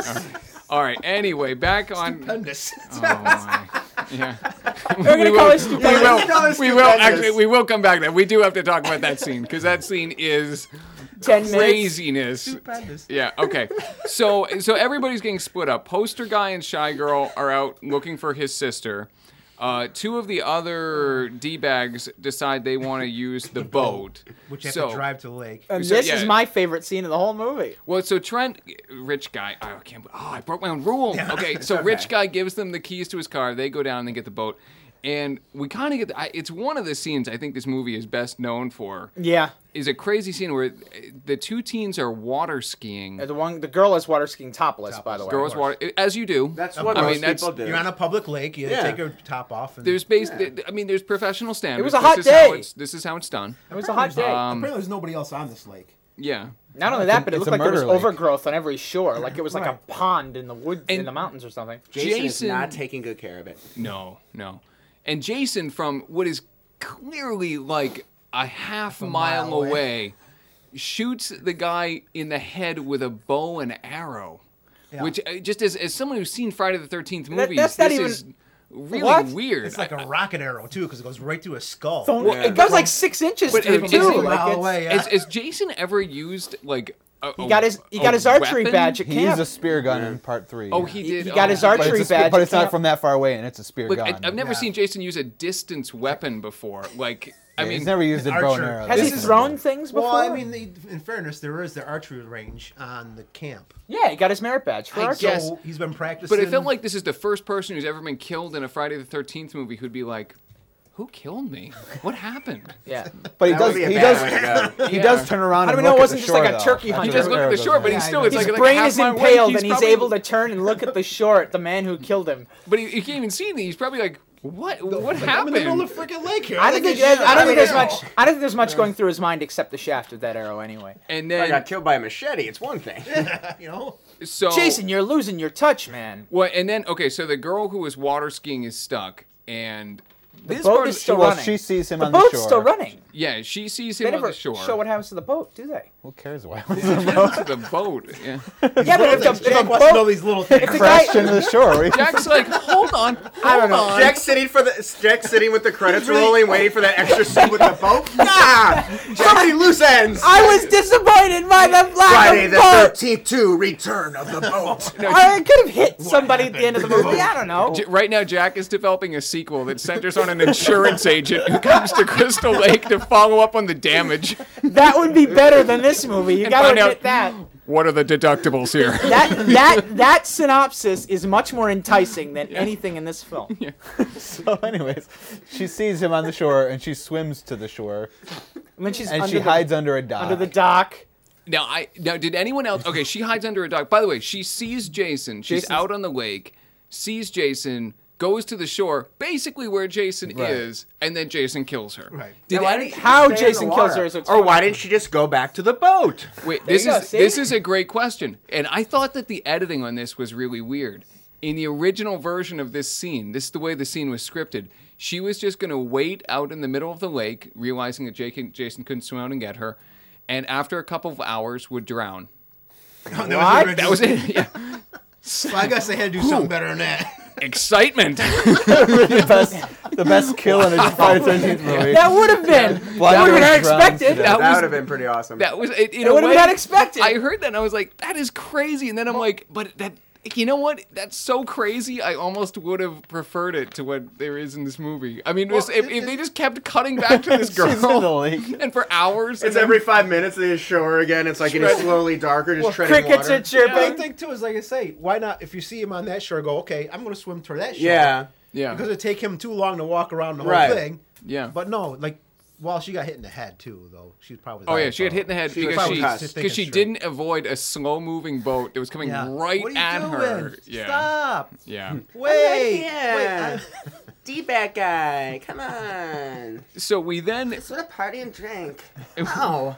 All right. Anyway, back on. Stupendous. Oh my. Yeah. We're gonna We call will- it stupendous. We will. Call it We will stupendous. actually. We will come back to that. We do have to talk about that scene because that scene is Ten minutes. craziness. Stupendous. Yeah. Okay. So so everybody's getting split up. Poster guy and shy girl are out looking for his sister. Uh, two of the other d-bags decide they want to use the boat. Which you have so, to drive to the lake. And So, this yeah. is my favorite scene of the whole movie. Well, so Trent, rich guy. Oh, I can't. Oh, I broke my own rule. Okay, so rich guy gives them the keys to his car. They go down and they get the boat, and we kind of get. The, I, it's one of the scenes I think this movie is best known for. Yeah. Is a crazy scene where the two teens are water skiing. The one, the girl is water skiing topless, by the way. Girls water, as you do. That's Of what course. most I mean, that's- people do. You're on a public lake. You Yeah. take your top off. And There's base. I mean, there's professional standards. was a hot this is how day. it's, this is how it's done. It was a hot day. Um, apparently there's nobody else on this lake. Yeah. Not only that, but it it's looked a like there was murder lake. overgrowth on every shore. Like it was like Right. a pond in the woods, in And- the mountains or something. Jason, Jason- is not taking good care of it. No, no. And Jason, from what is clearly like a half mile, mile away, away. shoots the guy in the head with a bow and arrow. Yeah. Which, uh, just as, as someone who's seen Friday the thirteenth That- movies, that's not this even- is really What? weird. It's like a rocket arrow too, because it goes right through his skull. Well, Yeah. it goes like six inches But through it- too. it's a Like, mile it's- away. Yeah. Has, has Jason ever used like a, He got his he a got his archery weapon? badge at He used camp. a spear gun in part three. Oh, he He- did. he got oh. his But archery it's, a spe- badge but at it's not camp. from that far away, and it's a spear Like, gun. I, I've never Yeah. seen Jason use a distance weapon before. Like, I Yeah, mean, he's never used a an bow and archer. arrow. Has This he is- thrown things before? well, I mean, they, in fairness, there is the archery range on the camp. yeah, he got his merit badge for I archery. guess- So he's been practicing. But it felt like this is the first person who's ever been killed in a Friday the thirteenth movie who'd be like, "Who killed me? What happened?" Yeah. But he That does. would be a He bad does. way to go. He Yeah. does turn around. How do and we know look it at wasn't the just like shore, a though. turkey After hunter? He the does look at arrow the goes shore, in. but he's Yeah, still, I it's mean, like, His like a brain half is mile away. impaled, He's and he's probably- able to turn and look at the shore at the man who killed him. But he, he can't even see anything. He's probably like, "What? What I'm in happened?" the middle of the freaking lake here. I don't think Like, I don't think there's yeah. much. I don't think there's much going through his mind except the shaft of that arrow. Anyway. and I then, got killed by a machete. It's one thing. You know. so Jason, you're losing your touch, man. Well, and then okay, so the girl who was water skiing is stuck, and this boat part is of- still Well, running. she sees him The on the boat's shore. still running. yeah, she sees They him on never the shore. show what happens to the boat, do they? Who cares what? to the boat. Yeah. Yeah, but if the, if Jack a wants to know boat, these little things. if the Crashed guy, into the shore. Jack's like, "Hold on, hold I don't know. on." Jack's sitting for the Jack's sitting with the credits rolling, waiting for that extra scene with the boat. Nah, so many loose ends. I was disappointed by the lack Friday of the boat. thirteenth two, Return of the Boat. I could have hit somebody at the end of the movie. I don't know. J- Right now, Jack is developing a sequel that centers on an insurance agent who comes to Crystal Lake to follow up on the damage. That would be better than this movie. You And got to find out- admit that. What are the deductibles here? That that that synopsis is much more enticing than anything in this film. So, anyways, she sees him on the shore and she swims to the shore And then she's and under she the, hides under a dock. under the dock. Now, I now did anyone else? Okay, she hides under a dock. By the way, she sees Jason. She's Jason's- out on the lake, sees Jason, goes to the shore, basically where Jason Right. is, and then Jason kills her. Right. Did Why any, didn't she How stay in Jason the kills water? her is what's Or funny. why didn't she just go back to the boat? wait, There this you go, is see? this is a great question, and I thought that the editing on this was really weird. In the original version of this scene, this is the way the scene was scripted. She was just going to wait out in the middle of the lake, realizing that Jake, Jason couldn't swim out and get her, and after a couple of hours would drown. That What? That was it. Yeah. Well, I guess they had to do something better than that. Excitement. the best, the best kill in a Friday the thirteenth movie. That would have been. Blind That would have been girl drowns unexpected. to death. That That was- would have been pretty awesome. That was it. In It a would have way, been unexpected. I heard that and I was like, that is crazy. And then I'm like, but that, you know what? That's so crazy. I almost would have preferred it to what there is in this movie. I mean, it was- Well, if, it- if they just kept cutting back to this She's in the girl lake. and for hours, It's and then- every five minutes they just show her again. It's like getting Shred- slowly darker, just treading Crickets water. are chirping. But the thing too is, like I say, why not? If you see him on that shore, go, okay, I'm going to swim toward that shore. Yeah. yeah, Because it'd take him too long to walk around the whole Right. thing. yeah. But no, like, well, she got hit in the head too, though. She was probably. Oh yeah, she had hit in the head She was because she probably because she thinking straight. didn't avoid a slow-moving boat that was coming Yeah. right what are you at doing? her. Yeah, Stop! yeah. Wait! Yeah. Wait! I- D-back guy, come on. So we then Let's let a party and drink. Ow.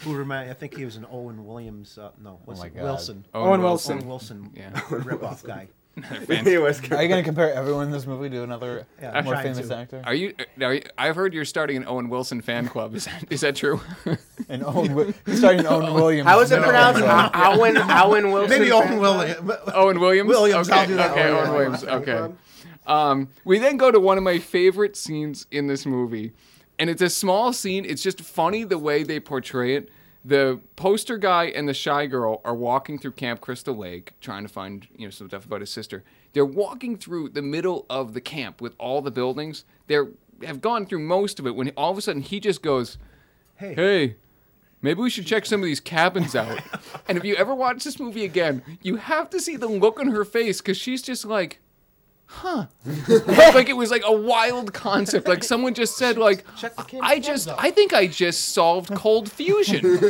who remind. I think he was an Owen Williams. Uh, no, what's my it? God. Wilson. Owen Wilson. Owen Wilson. Yeah. Ripoff guy. He was Are you going to compare everyone in this movie to another Yeah, I'm more trying famous to. actor? Are you? Are you? I've heard you're starting an Owen Wilson fan club. Is that is that true? And Owen, Wi- he's starting Owen Williams. How is it No. pronounced? Owen Owen Wilson. Maybe Owen Williams. Owen Williams. Williams, Okay. I'll do that. Okay. Oh, yeah. Owen Williams. Okay. Um, we then go to one of my favorite scenes in this movie, and it's a small scene. It's just funny the way they portray it. The poster guy and the shy girl are walking through Camp Crystal Lake, trying to find you know some stuff about his sister. They're walking through the middle of the camp with all the buildings. They have gone through most of it when all of a sudden he just goes, Hey. "Hey, maybe we should check some of these cabins out." And if you ever watch this movie again, you have to see the look on her face because she's just like, huh. Like it was like a wild concept. Like someone just said, like, Check the camp I just, out. I think I just solved cold fusion.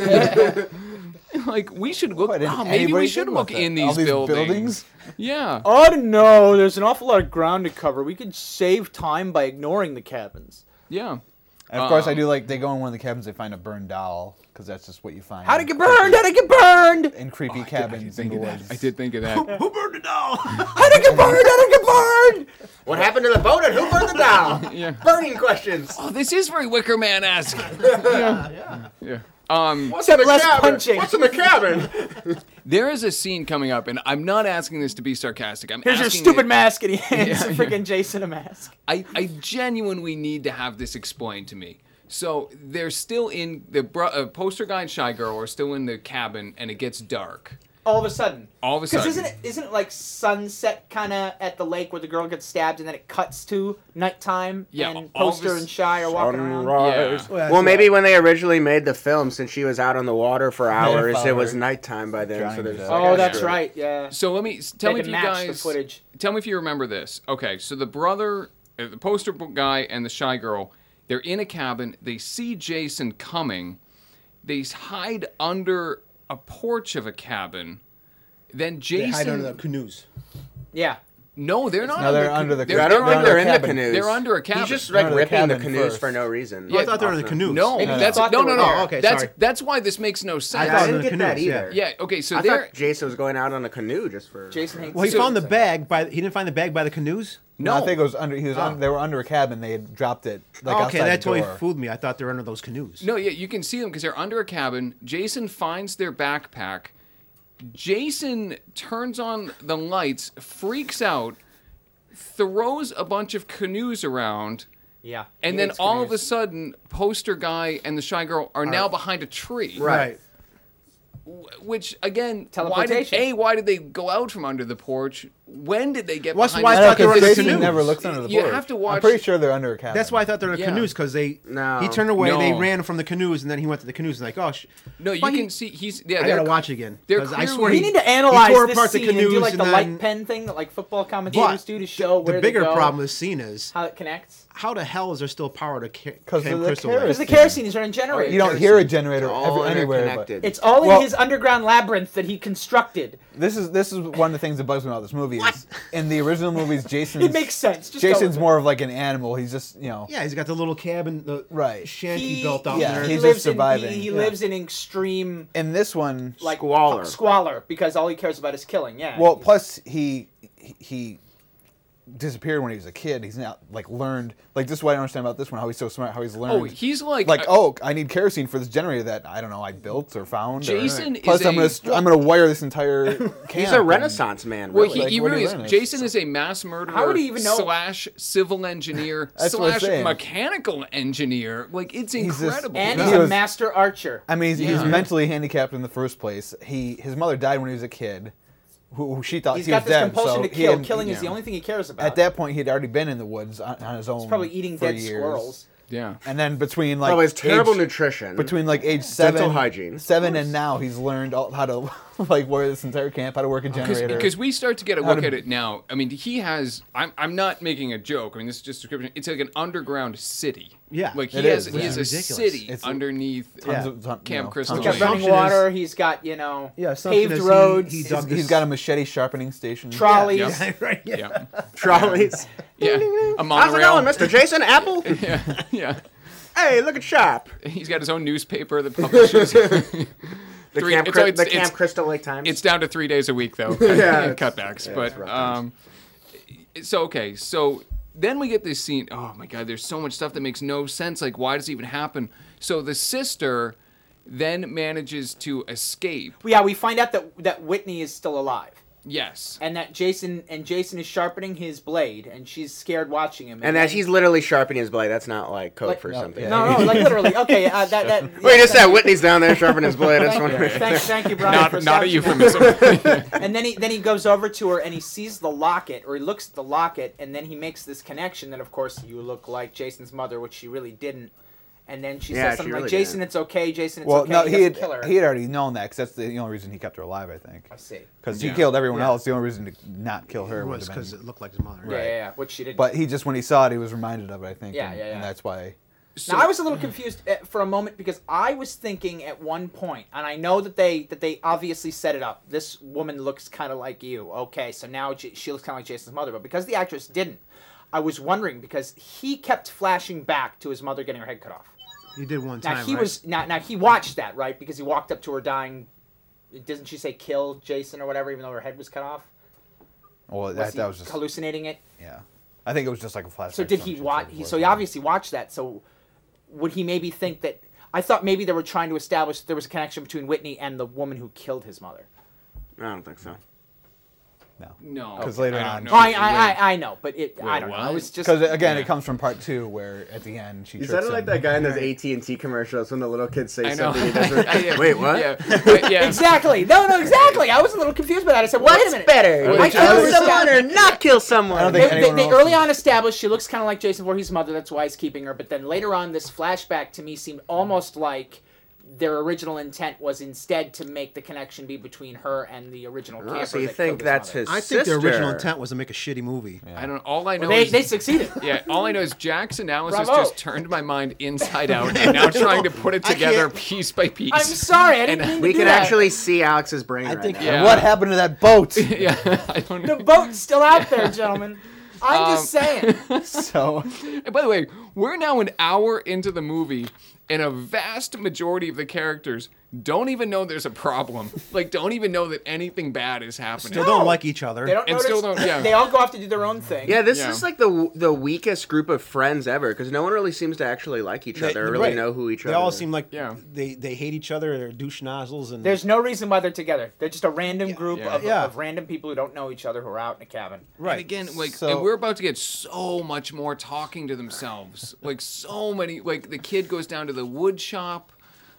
Like we should look, What, oh, didn't maybe we anybody should think look about that? in All these, these buildings. buildings? Yeah. Oh no, there's an awful lot of ground to cover. We could save time by ignoring the cabins. Yeah. And of course, I Um, do like they go in one of the cabins. They find a burned doll because that's just what you find. How'd it get burned? How'd it get burned? in creepy I did cabins in think the of that. woods. I did think of that. Who burned it down? How'd it get burned? How'd it get burned? What happened to the boat and who burned it down? Yeah. Burning questions. Oh, this is very Wicker Man-esque. yeah. Yeah. Um, What's in the less cabin? punching. What's in the cabin? there is a scene coming up, and I'm not asking this to be sarcastic. I'm Here's your asking stupid it- mask, and he hands Yeah, the yeah. freaking Jason a mask. I, I genuinely need to have this explained to me. So they're still in the bro- uh, poster guy and shy girl are still in the cabin, and it gets dark. All of a sudden. All of a Because sudden, isn't it isn't it like sunset kind of at the lake where the girl gets stabbed, and then it cuts to nighttime, Yeah, and all of Poster this- and Shy are walking around. Sunrise. Yeah. Well, Well, maybe yeah. when they originally made the film, since she was out on the water for hours, follow it was her. nighttime by then. So Drowning there's to death. Oh, like that's extra- right. Yeah. So let me s- tell They me if can you match the guys footage. tell me if you remember this. Okay, so the brother, uh, the poster guy, and the shy girl, they're in a cabin. They see Jason coming. They hide under a porch of a cabin. Then They Jason. hide under the canoes. Yeah. No, they're not. No, they're under, under the- They're, I they're don't think under they're a in the cabin. canoes. They're under a cabin. He's just They're like under the ripping the cabin canoes first. for no reason. Oh, I thought they were in the Off canoes. No, Maybe that's thought no, they no, were no. there. Oh, okay, that's sorry. that's why this makes no sense. I I thought didn't the get that canoes, yeah. either. Yeah. Okay. So I they're thought Jason was going out on a canoe just for. Jason hates Well, he So- found the bag by. He didn't find the bag by the canoes. No, no. I think it was under. He was. Oh. Un, they were under a cabin. They had dropped it like Oh, okay, outside that the totally door. fooled me. I thought they were under those canoes. No, yeah, you can see them because they're under a cabin. Jason finds their backpack. Jason turns on the lights, freaks out, throws a bunch of canoes around, Yeah. and he then hates all of a canoes. sudden, poster guy and the shy girl are now behind a tree. Right. Wh- Which again, why did Teleportation. a why did they go out from under the porch? When did they get Well, that's behind? why I the I know, thought they were 'cause in the Jason canoes. never looks under the You porch. have to I'm watch- pretty sure they're under a cabin. That's why I thought they were in the Yeah. canoes because they. No. He turned away. They No. ran from the canoes, and then he went to the canoes and like, oh, sh- No, you Well, can he- see he's yeah. I they're- gotta watch again. they're 'Cause I clearly- swear We he, need to he analyze tore this apart the scene and canoes do like the and light then- pen thing that like football commentators But do to show where the they bigger go, problem with this scene is how it connects. how the hell is there still power to ca- 'Cause Camp of the Crystal kerosene. Lake? Because the kerosene is running generator. You don't hear a generator All every, anywhere. But interconnected. It's all Well- in his underground labyrinth that he constructed. this is this is one of the things that bugs me about this movie. Is in the original movies, Jason's It makes sense. Just go Jason's with it. more of like an animal. He's just you know. Yeah, he's got the little cabin, the Right. shanty He- built out yeah, there. He he's lives just in- surviving. he he Yeah. lives in extreme In this one, like Squalor. squalor because all he cares about is killing. Yeah. well, He's- plus he he- he disappeared when he was a kid. He's not like learned like this is what I don't understand about this one. How he's so smart. How he's learned. Oh, he's like like uh, oh, I need kerosene for this generator that I don't know I built or found. or- Jason is plus, I'm a- gonna st- I'm gonna wire this entire. He's camp a and- Renaissance man. Well, Really. he, Like, he what are really you is. learning? Jason is a mass murderer How would he even know- slash civil engineer That's what I'm slash saying. mechanical engineer. Like it's He's just- incredible. and He he's a was- master archer. I mean, he's, he's Yeah. mentally handicapped in the first place. He his mother died when he was a kid, who, who she thought He's he got was this dead. compulsion so to he kill. had- Killing is the yeah. only thing he cares about. At that point, he had already been in the woods on, on his own. he's probably eating for dead years. squirrels. yeah. And then between like Well, his terrible age- nutrition. between like age seven, Dental hygiene. seven and now, he's learned all, how to like wear this entire camp, how to work a generator. Because we start to get a How look to- at it now. I mean, he has. I'm. I'm not making a joke. I mean, this is just a description. It's like an underground city. Yeah, Like he it has. is, He yeah. has a Ridiculous. city It's- underneath tons Yeah. of, ton, you Camp know, Crystal tons He's of got Lake. running Assumption is- water. He's got you know Yeah, assumption paved is he- roads. he dug He's this- got a machete sharpening station. trolleys. Yeah. right. Yeah. Yeah. Trolleys. Yeah. A How's it monorail. going, Mister Jason Apple? Yeah. Yeah. Hey, look at Shop. He's got his own newspaper that publishes. The, Three- Camp, it's- Cri- it's- the it's- Camp Crystal Lake Times. It's down to three days a week though. Yeah, it's- cutbacks. yeah, but it's rough times. um, so okay, so then we get this scene. Oh my God, there's so much stuff that makes no sense. Like, why does it even happen? So the sister then manages to escape. Yeah, we find out that that Whitney is still alive, Yes. and that Jason and Jason is sharpening his blade, and she's scared watching him. and then- as he's literally sharpening his blade, that's not like code Like- for no, something. yeah. no, no, like literally. Okay, uh, that that. Wait, yeah, just that Whitney's down there sharpening his blade. That's Thank one. you, thank, thank you, Brian. Not, for not a establishing that. euphemism. And then he then he goes over to her and he sees the locket, or he looks at the locket, and then he makes this connection that, of course, you look like Jason's mother, which she really didn't. And then she Yeah, says something she like, really "Jason, didn't. it's okay. Jason, it's Well, okay." no, he he doesn't had kill her. he had already known that because that's the only reason he kept her alive, I think. I see. Because Yeah. he killed everyone Yeah. else. The only reason to not kill her It would was have because been. it looked like his mother. Yeah, yeah, yeah. Which she didn't. But he just when he saw it, he was reminded of it, I think. Yeah, and, yeah, yeah. And that's why. So- Now I was a little confused uh, for a moment because I was thinking at one point, and I know that they that they obviously set it up. This woman looks kind of like you. Okay, so now J- she looks kind of like Jason's mother, but because the actress didn't, I was wondering because he kept flashing back to his mother getting her head cut off. He did one Now time. he right? was now now he watched that, right? Because he walked up to her dying. Doesn't she say kill Jason or whatever, even though her head was cut off? Well, Was that, he that was just. hallucinating it? Yeah. I think it was just like a flashback. So did to he some watch? shit He, before so he it came. obviously watched that. So would he maybe think that? I thought maybe they were trying to establish there was a connection between Whitney and the woman who killed his mother. I don't think so. No. No. Because later I don't on- know. Oh, I, I, I, I know, but it. I Wait, don't know. what? I was just Because again, Yeah. it comes from part two, where at the end she. You tricks sounded like him. that guy in those A T and T commercials when the little kids say I know. something. He doesn't. Yeah. Wait, what? Yeah. But, yeah. exactly. No, no, exactly. I was a little confused by that. I said, wait a minute. better? Well, I I kill was- someone or not kill someone? I don't They, think they, anyone they else early is- on established she looks kind of like Jason Voorhees' mother. That's why he's keeping her. But then later on, this flashback to me seemed almost like their original intent was instead to make the connection be between her and the original Oh, camper. so you that think killed that's mother. his I think the sister. original intent was to make a shitty movie. I don't. All I know Well, they, is they succeeded. yeah. All I know is Jack's analysis Bravo. just turned my mind inside out, and now trying to put it I together can't- piece by piece. I'm sorry, I didn't And- mean to We do can that. actually see Alex's brain I right think- now. Yeah. What happened to that boat? yeah. I don't know. The boat's still out there, gentlemen. I'm just Um, saying. so. And by the way, we're now an hour into the movie, and a vast majority of the characters don't even know there's a problem. Like, don't even know that anything bad is happening. Still don't like each other. They don't And notice. still don't- yeah. They all go off to do their own thing. Yeah, this Yeah. is like the the weakest group of friends ever because no one really seems to actually like each They- other or really right. know who each They other all is. seem like Yeah. they, they hate each other. They're douche nozzles and There's no reason why they're together. They're just a random group Yeah. Of, Yeah. of random people who don't know each other who are out in a cabin. right. And again, like, So- and we're about to get so much more talking to themselves. Like, so many. Like, the kid goes down to the wood shop.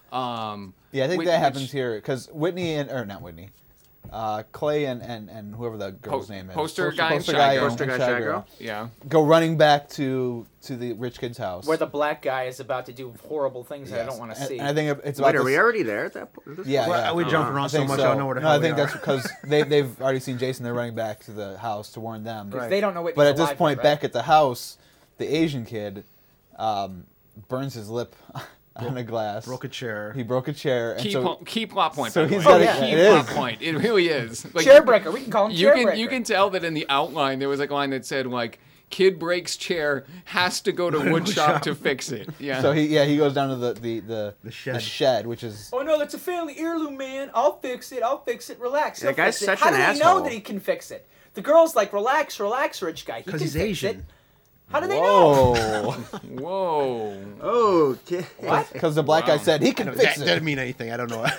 Um, Yeah, I think which- that happens which- here because Whitney and or not Whitney, uh, Clay and, and, and whoever the girl's Po- name is, poster guy and poster shy guy, girl. and- Poster and guy, shy shy girl girl. Yeah. go running back to to the rich kid's house. Where the black guy is about to do horrible things that I Yes. don't want to And- see. And I think it's about Wait, are this- we already there at that point? Yeah, Well, yeah. we jump Uh, around I so think much. so. I don't know where the no, hell I think we that's are. because they they've already seen Jason. They're running back to the house to warn them. Because they don't know Whitney's But at this alive point, yet, back right? at the house, the Asian kid um, burns his lip on a glass. Broke a chair. He broke a chair. And Key, so, po- key plot point. so by the he's way. got a- key it plot is. point. It really is. Like, Chairbreaker. We can call him You Chairbreaker. can you can tell that in the outline there was like a line that said like kid breaks chair has to go to wood shop to fix it. Yeah. so he yeah he goes down to the the the, The shed. shed, which is Oh no, that's a family heirloom, man. I'll fix it. I'll fix it. Relax. That He'll guy's fix it. such How an do we asshole. know that he can fix it? The girl's like, relax, relax, rich guy. He can Because he's fix Asian. It. How do they know? whoa, Whoa. Oh, okay. What? because the black Wow. guy said he can That fix didn't it. mean anything. I don't know.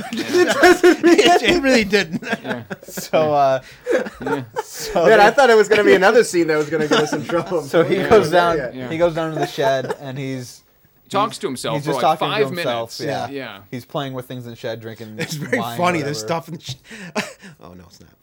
it, it really didn't. So uh, so Man, they- I thought it was going to be another scene that was going to get us in trouble. so he Yeah. goes down Yeah. Yeah. he goes down to the shed and he's Talks to himself he's for just like talking five to himself. minutes. Yeah. Yeah. He's playing with things in the shed, drinking. It's very wine or funny. This whatever. stuff. In the sh- oh no, it's not.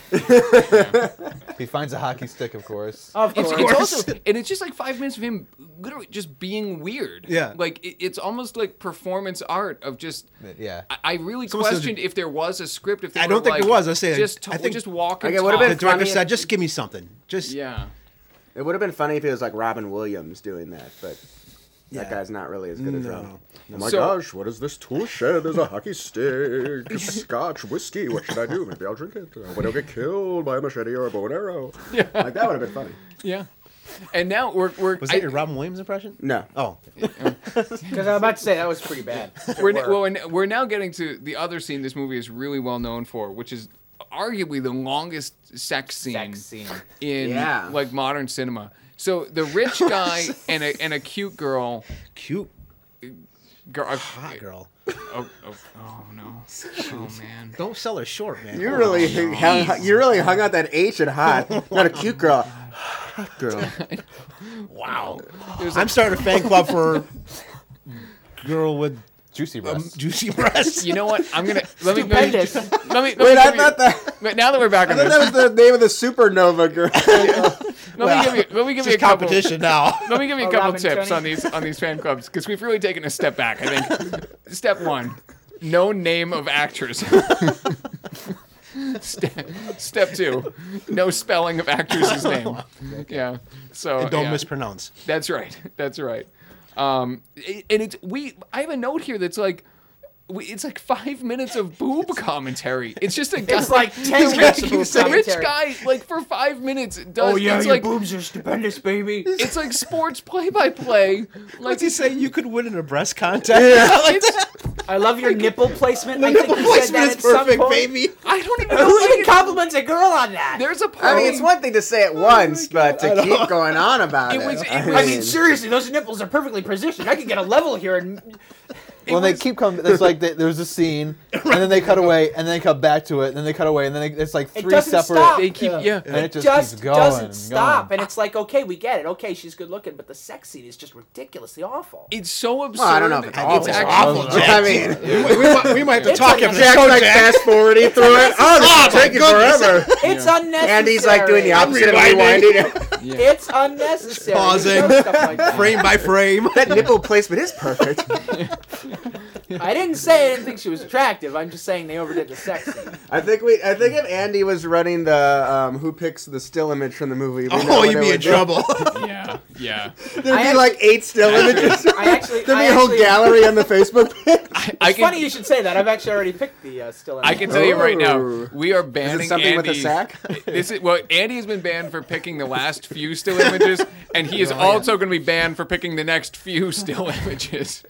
He finds a hockey stick, of course. Of It's, course. it's also and it's just like five minutes of him literally just being weird. Yeah. Like it, it's almost like performance art of just. Yeah. I, I really Someone said- questioned if there was a script. If they I were don't think like, there was. I say- just I to- think- just walk Like, and it would've talk. been The director funny said, if- "Just give me something." Just Yeah. It would have been funny if it was like Robin Williams doing that, but Yeah. that guy's not really as good as No. Robin. Oh my So- gosh, what is this tool shed? There's a hockey stick, scotch, whiskey. What should I do? Maybe I'll drink it. I hope I don't get killed by a machete or a bow and arrow. Like, that would have been funny. Yeah. and now we're we're Was I- that your Robin Williams impression? No. Oh, Because I'm about to say that was pretty bad. If it we're, were. well, and we're now getting to the other scene this movie is really well known for, which is arguably the longest sex scene, Sex scene. in Yeah. like modern cinema. So the rich guy and a and a cute girl, cute girl, hot girl. Oh, oh, oh no, oh man. Don't sell her short, man. You really, hung, you really hung out that H and hot. Not a cute girl. Hot girl. Wow. There's I'm starting a fan club for girl with Juicy um, breasts. juicy breasts. You know what? I'm gonna let me let me, Stupendous. let me, let me Wait, I give you- thought that. But now that we're back I on thought this, that was the name of the supernova girl. let me give you let me give you a It's couple. competition now. Let me give you a Oh, couple Robin, tips Tony. on these on these fan clubs because we've really taken a step back. I think. Step one: no name of actress. step, step two: no spelling of actress's name. Yeah. So And don't yeah. mispronounce. That's right. That's right. Um, it- and it's we. I have a note here that's like. We, it's like five minutes of boob commentary. It's just a guy. It's like ten the minutes rich, of boob the rich commentary. guy, like for five minutes, does. Oh yeah, it's your like boobs are stupendous, baby. it's like sports play-by-play. Like What's he say? You could win in a breast contest. it's, I love your nipple placement. The I think nipple you said placement that is at some perfect, point. baby. I don't even know. Who Like, even compliments a girl on that? there's a part. I mean, it's one thing to say it once, but to keep going on about It it. was- it I was- I mean, seriously, those nipples are perfectly positioned. I could get a level here and Well, they keep coming. There's like they, there's a scene, and then they cut away, and then they cut back to it, and then they cut away, and then they, it's like It three doesn't separate. stop. They keep yeah. And it it just, just, keeps going doesn't and stop. going. And it's like, okay, we get it. Okay, she's good looking, but the sex scene is just ridiculously awful. It's so absurd. Well, I don't know if it's awful. actually I mean, we, we, might, we might have to It's talk like after a the Jack's show, like Jack. fast forwarding through it. Oh, this Oh, is my taking goodness. forever. It's unnecessary. Andy's like doing the opposite of rewinding. rewinding. It's unnecessary. Pausing. There's no stuff like that. Frame by frame. That nipple placement is perfect. I didn't say I didn't think she was attractive. I'm just saying they overdid the sex scene. I think we. I think if Andy was running the um, who picks the still image from the movie. we know Oh, what you'd it be in would do. trouble. Yeah, yeah. There'd be I actually- like eight still images. I actually. There'd be I a whole actually, gallery on the Facebook page. I It's can, funny you should say that. I've actually already picked the uh, still image. I can tell you right now, Ooh. we are Is banning it something Andy. with a sack? This is well, Andy has been banned for picking the last few still images, and he is also going to be banned for picking the next few still images.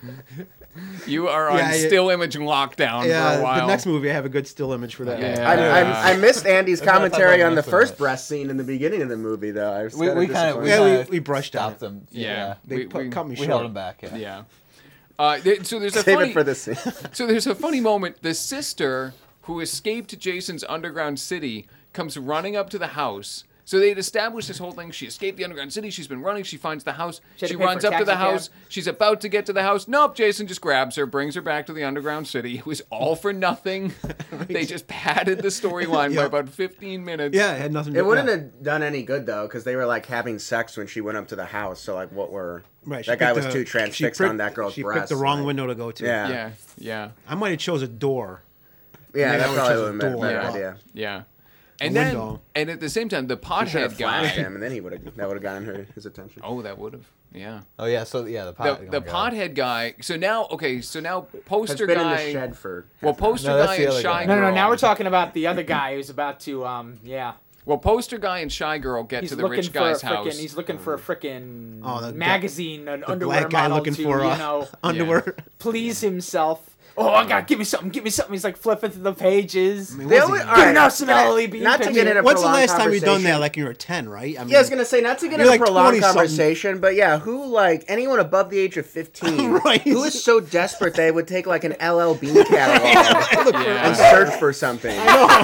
You are on Yeah, yeah. still image lockdown for a Yeah, while. the next movie I have a good still image for that. Yeah. I, I, I missed Andy's not talking commentary about on the this first one. breast scene in the beginning of the movie, though. I was we kinda we kind of we, disappointed. Yeah, we- kinda we brushed on stopped it. them. Yeah. They We- put, we- cut me we short. held them back. Yeah. Yeah. Uh, there- so there's a Save funny, it for this scene. So there's a funny moment. The sister who escaped Jason's underground city comes running up to the house. So they'd established this whole thing. She escaped the underground city. She's been running. She finds the house. She had She, to pay runs for a up to the taxi cab. house. She's about to get to the house. Nope. Jason just grabs her, brings her back to the underground city. It was all for nothing. They just padded the storyline by Yep. about fifteen minutes. Yeah, it had nothing to It do wouldn't yeah. have done any good though, because they were like having sex when she went up to the house. So like, what were Right, she that guy picked was a- too transfixed she pricked- on that girl's She breast. picked the wrong like- window to go to. Yeah, yeah, Yeah. Yeah. I might have chose a door. that Maybe I would've probably chose would a have been a door. better Yeah. idea. Yeah. And A then, window. and at the same time, the She should have pothead flashed guy. him, and then he would have that would have gotten her his attention. Oh, that would have. Yeah. Oh yeah. So yeah, the The, pot. the oh, God. pothead guy. So now, okay. So now, Has poster been guy. in the shed for. Well, half an hour. poster No, that's guy the and other shy guy. No, girl. no, no. Now we're talking about the other guy who's about to, um, yeah. Well, poster guy and shy girl get He's to the looking rich for guy's a frickin', house. He's looking for a frickin' Oh, the- magazine, an The underwear black guy model looking to, for you uh, know, underwear. please himself. Oh, I got give me something, give me something. He's like flipping through the pages. mean, They what's always- he- all Good right, enough, some not- L E B Not to get in a When's the prolonged last time you done that? conversation. Like you were ten, right? I mean, Yeah, I was gonna say not to get in You're a like prolonged twenty-something. conversation, but yeah, who like anyone above the age of fifteen Right. who is so desperate they would take like an L L Bean catalog and yeah. search for something.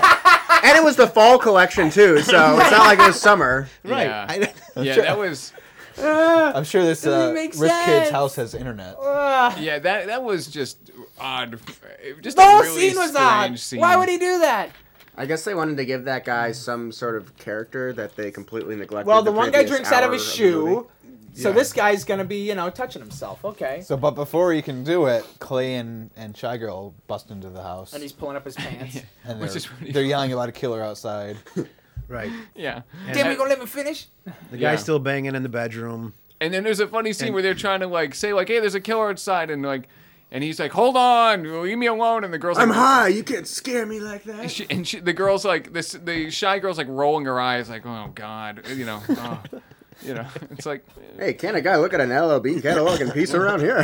And it was the fall collection too, so it's not like it was summer. right. Yeah. I- Yeah, that was. I'm sure this Doesn't uh, make rich sense. kid's house has internet. Ugh. Yeah, that that was just odd. Just The a whole really scene was strange odd. scene. Why would he do that? I guess they wanted to give that guy some sort of character that they completely neglected. Well, the, one guy previous drinks out of hour his the shoe, movie. so Yeah. this guy's gonna be, you know, touching himself. Okay, So, but before he can do it, Clay and, and Shy Girl bust into the house, and he's pulling up his pants. and Which they're, is pretty they're yelling about a killer outside. right. Yeah. Damn, we gonna let me finish? The Yeah. guy's still banging in the bedroom. And then there's a funny scene And- where they're trying to like say like, "Hey, there's a killer outside," and like, and he's like, "Hold on, leave me alone." And the girl's like, I'm high. You can't scare me like that. And, she, and she, the girl's like, this, the shy girl's like rolling her eyes, like, "Oh God," you know. Oh. You know, it's like. Hey, can a guy look at an L L B catalog and piece around here?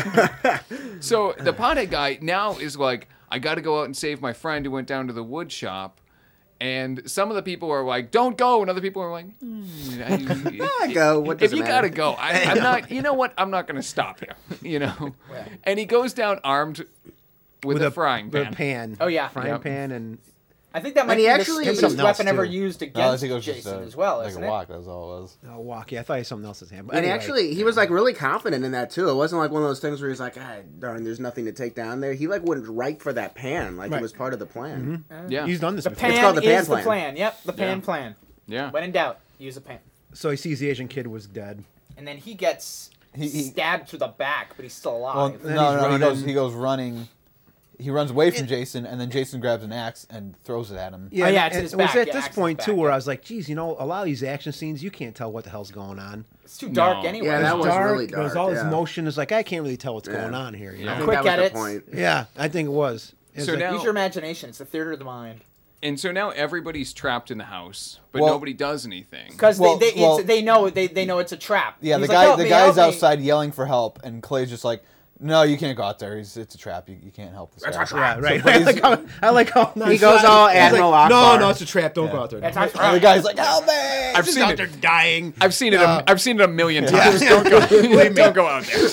So the pothead guy now is like, I got to go out and save my friend who went down to the wood shop. And some of the people are like, don't go. And other people are like, mm, I go. What does if it you matter? got to go, I, I'm not, you know what? I'm not going to stop you, you know? And he goes down armed with, a, frying with pan. a pan. Oh, yeah. frying Yep. pan and I think that might And he be actually- the Something stupidest else, weapon ever too. used No, I against think it was just Jason a, as well, like isn't a it? walk. That's all it was. a walk. Yeah, I thought he had something else in his hand. But And anyway, actually, he was like really confident in that too. It wasn't like one of those things where he's like, ah, darn, there's nothing to take down there. He like went right for that pan, like Right. it was part of the plan. Yeah. he's done this The before. pan called the pan is plan. the plan. Yep, the pan Yeah. plan. Yeah. When in doubt, use a pan. So he sees the Asian kid was dead. And then he gets He- he- stabbed through the back, but he's still Well, alive. no, then no, he's he goes. running. He goes running. He runs away from Jason, and then Jason grabs an axe and throws it at him. Yeah, Oh, yeah, and- it's and his it was back. at Yeah, this axe's point back, too where yeah. I was like, geez, you know, a lot of these action scenes, you can't tell what the hell's going on. It's too dark No. anyway. Yeah, that was dark, really There's dark, all this yeah. motion. It's like I can't really tell what's Yeah. going on here. You Yeah. I know? think Quick that was edits. the point. Yeah, I think it was. It's So like, now- Use your imagination. It's the theater of the mind. And so now everybody's trapped in the house, but Well- nobody does anything. Because Well, they, they, well- it's, they know they, they know it's a trap. Yeah, He's the like, guy. "Help the me, guy's help me." outside yelling for help, and Clay's just like, "No, you can't go out there. He's, it's a trap. You, you can't help this guy." yeah, right. but I he's- like how, I like how He goes all he's Admiral like, No, Akbar. no, it's a trap. Don't go out there. That's No. how- And the guy's like, "Help me!" I've He's seen out it. there dying. I've seen it. Uh, a, I've seen it a million times. Don't go. Don't go out there.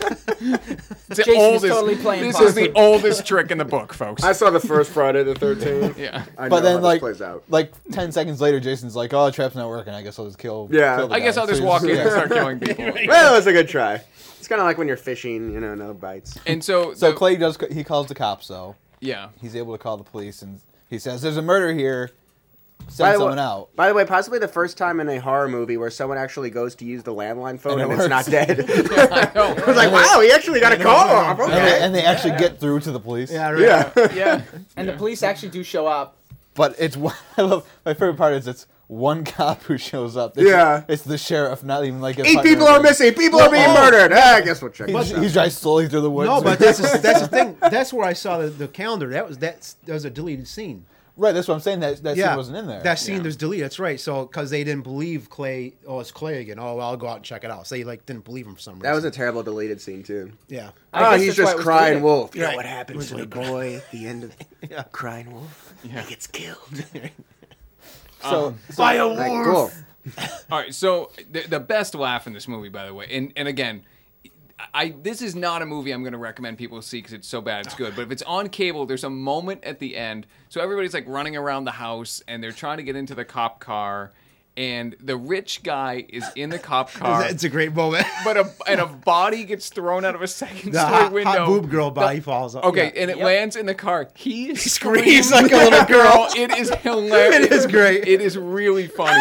It's the Jason is oldest. totally playing this possum. is the oldest trick in the book, folks. I saw the first Friday the thirteenth. Yeah. I know But how then, this like, plays out. like ten seconds later, Jason's like, "Oh, the trap's not working. I guess I'll just kill." Yeah. kill the I guess guy." I'll just So walk he's- in and start killing people. Well, it was a good try. It's kind of like when you're fishing, you know, no bites. And so, So the- Clay does. He calls the cops though. yeah. He's able to call the police, and he says, "There's a murder here. By Send the way- someone out." By the way, possibly the first time in a horror movie where someone actually goes to use the landline phone And and, it it's not works. dead. I know. I was like, wow, he actually got a call off. And, they, Okay. and they actually get through to the police. Yeah, right. Yeah. Yeah. And the police actually do show up. But it's one. I love, my favorite part is it's one cop who shows up. It's, Yeah. It's the sheriff, not even like a Eight partner. people are missing. People are being Oh. murdered. Ah, I guess we'll check He, this out. he drives slowly through the woods. No, but that's the- that's the thing. That's where I saw the, the calendar. That was that's that was a deleted scene. right. That's what I'm saying. That that yeah, scene wasn't in there. That scene Yeah. was deleted. That's right. So because they didn't believe Clay. Oh, it's Clay again. Oh, well, I'll go out and check it out. So they like didn't believe him for some reason. That was a terrible deleted scene, too. yeah. I Oh, guess he's that's why just it was crying deleted. wolf. You know Right. what happens to the boy at the end of Yeah. Crying Wolf? Yeah. He gets killed. so, so By a Like, cool. All right, so the, the best laugh in this movie, by the way, and and again, I this is not a movie I'm going to recommend people see because it's so bad it's good. But if it's on cable, there's a moment at the end. So everybody's like running around the house and they're trying to get into the cop car, and the rich guy is in the cop car. It's a great moment. But a and a body gets thrown out of a second The story hot, window. hot boob girl body The- falls off. Okay, Yeah. and it Yep. lands in the car. He screams screams like a little girl. It is hilarious. It is great. It is really funny.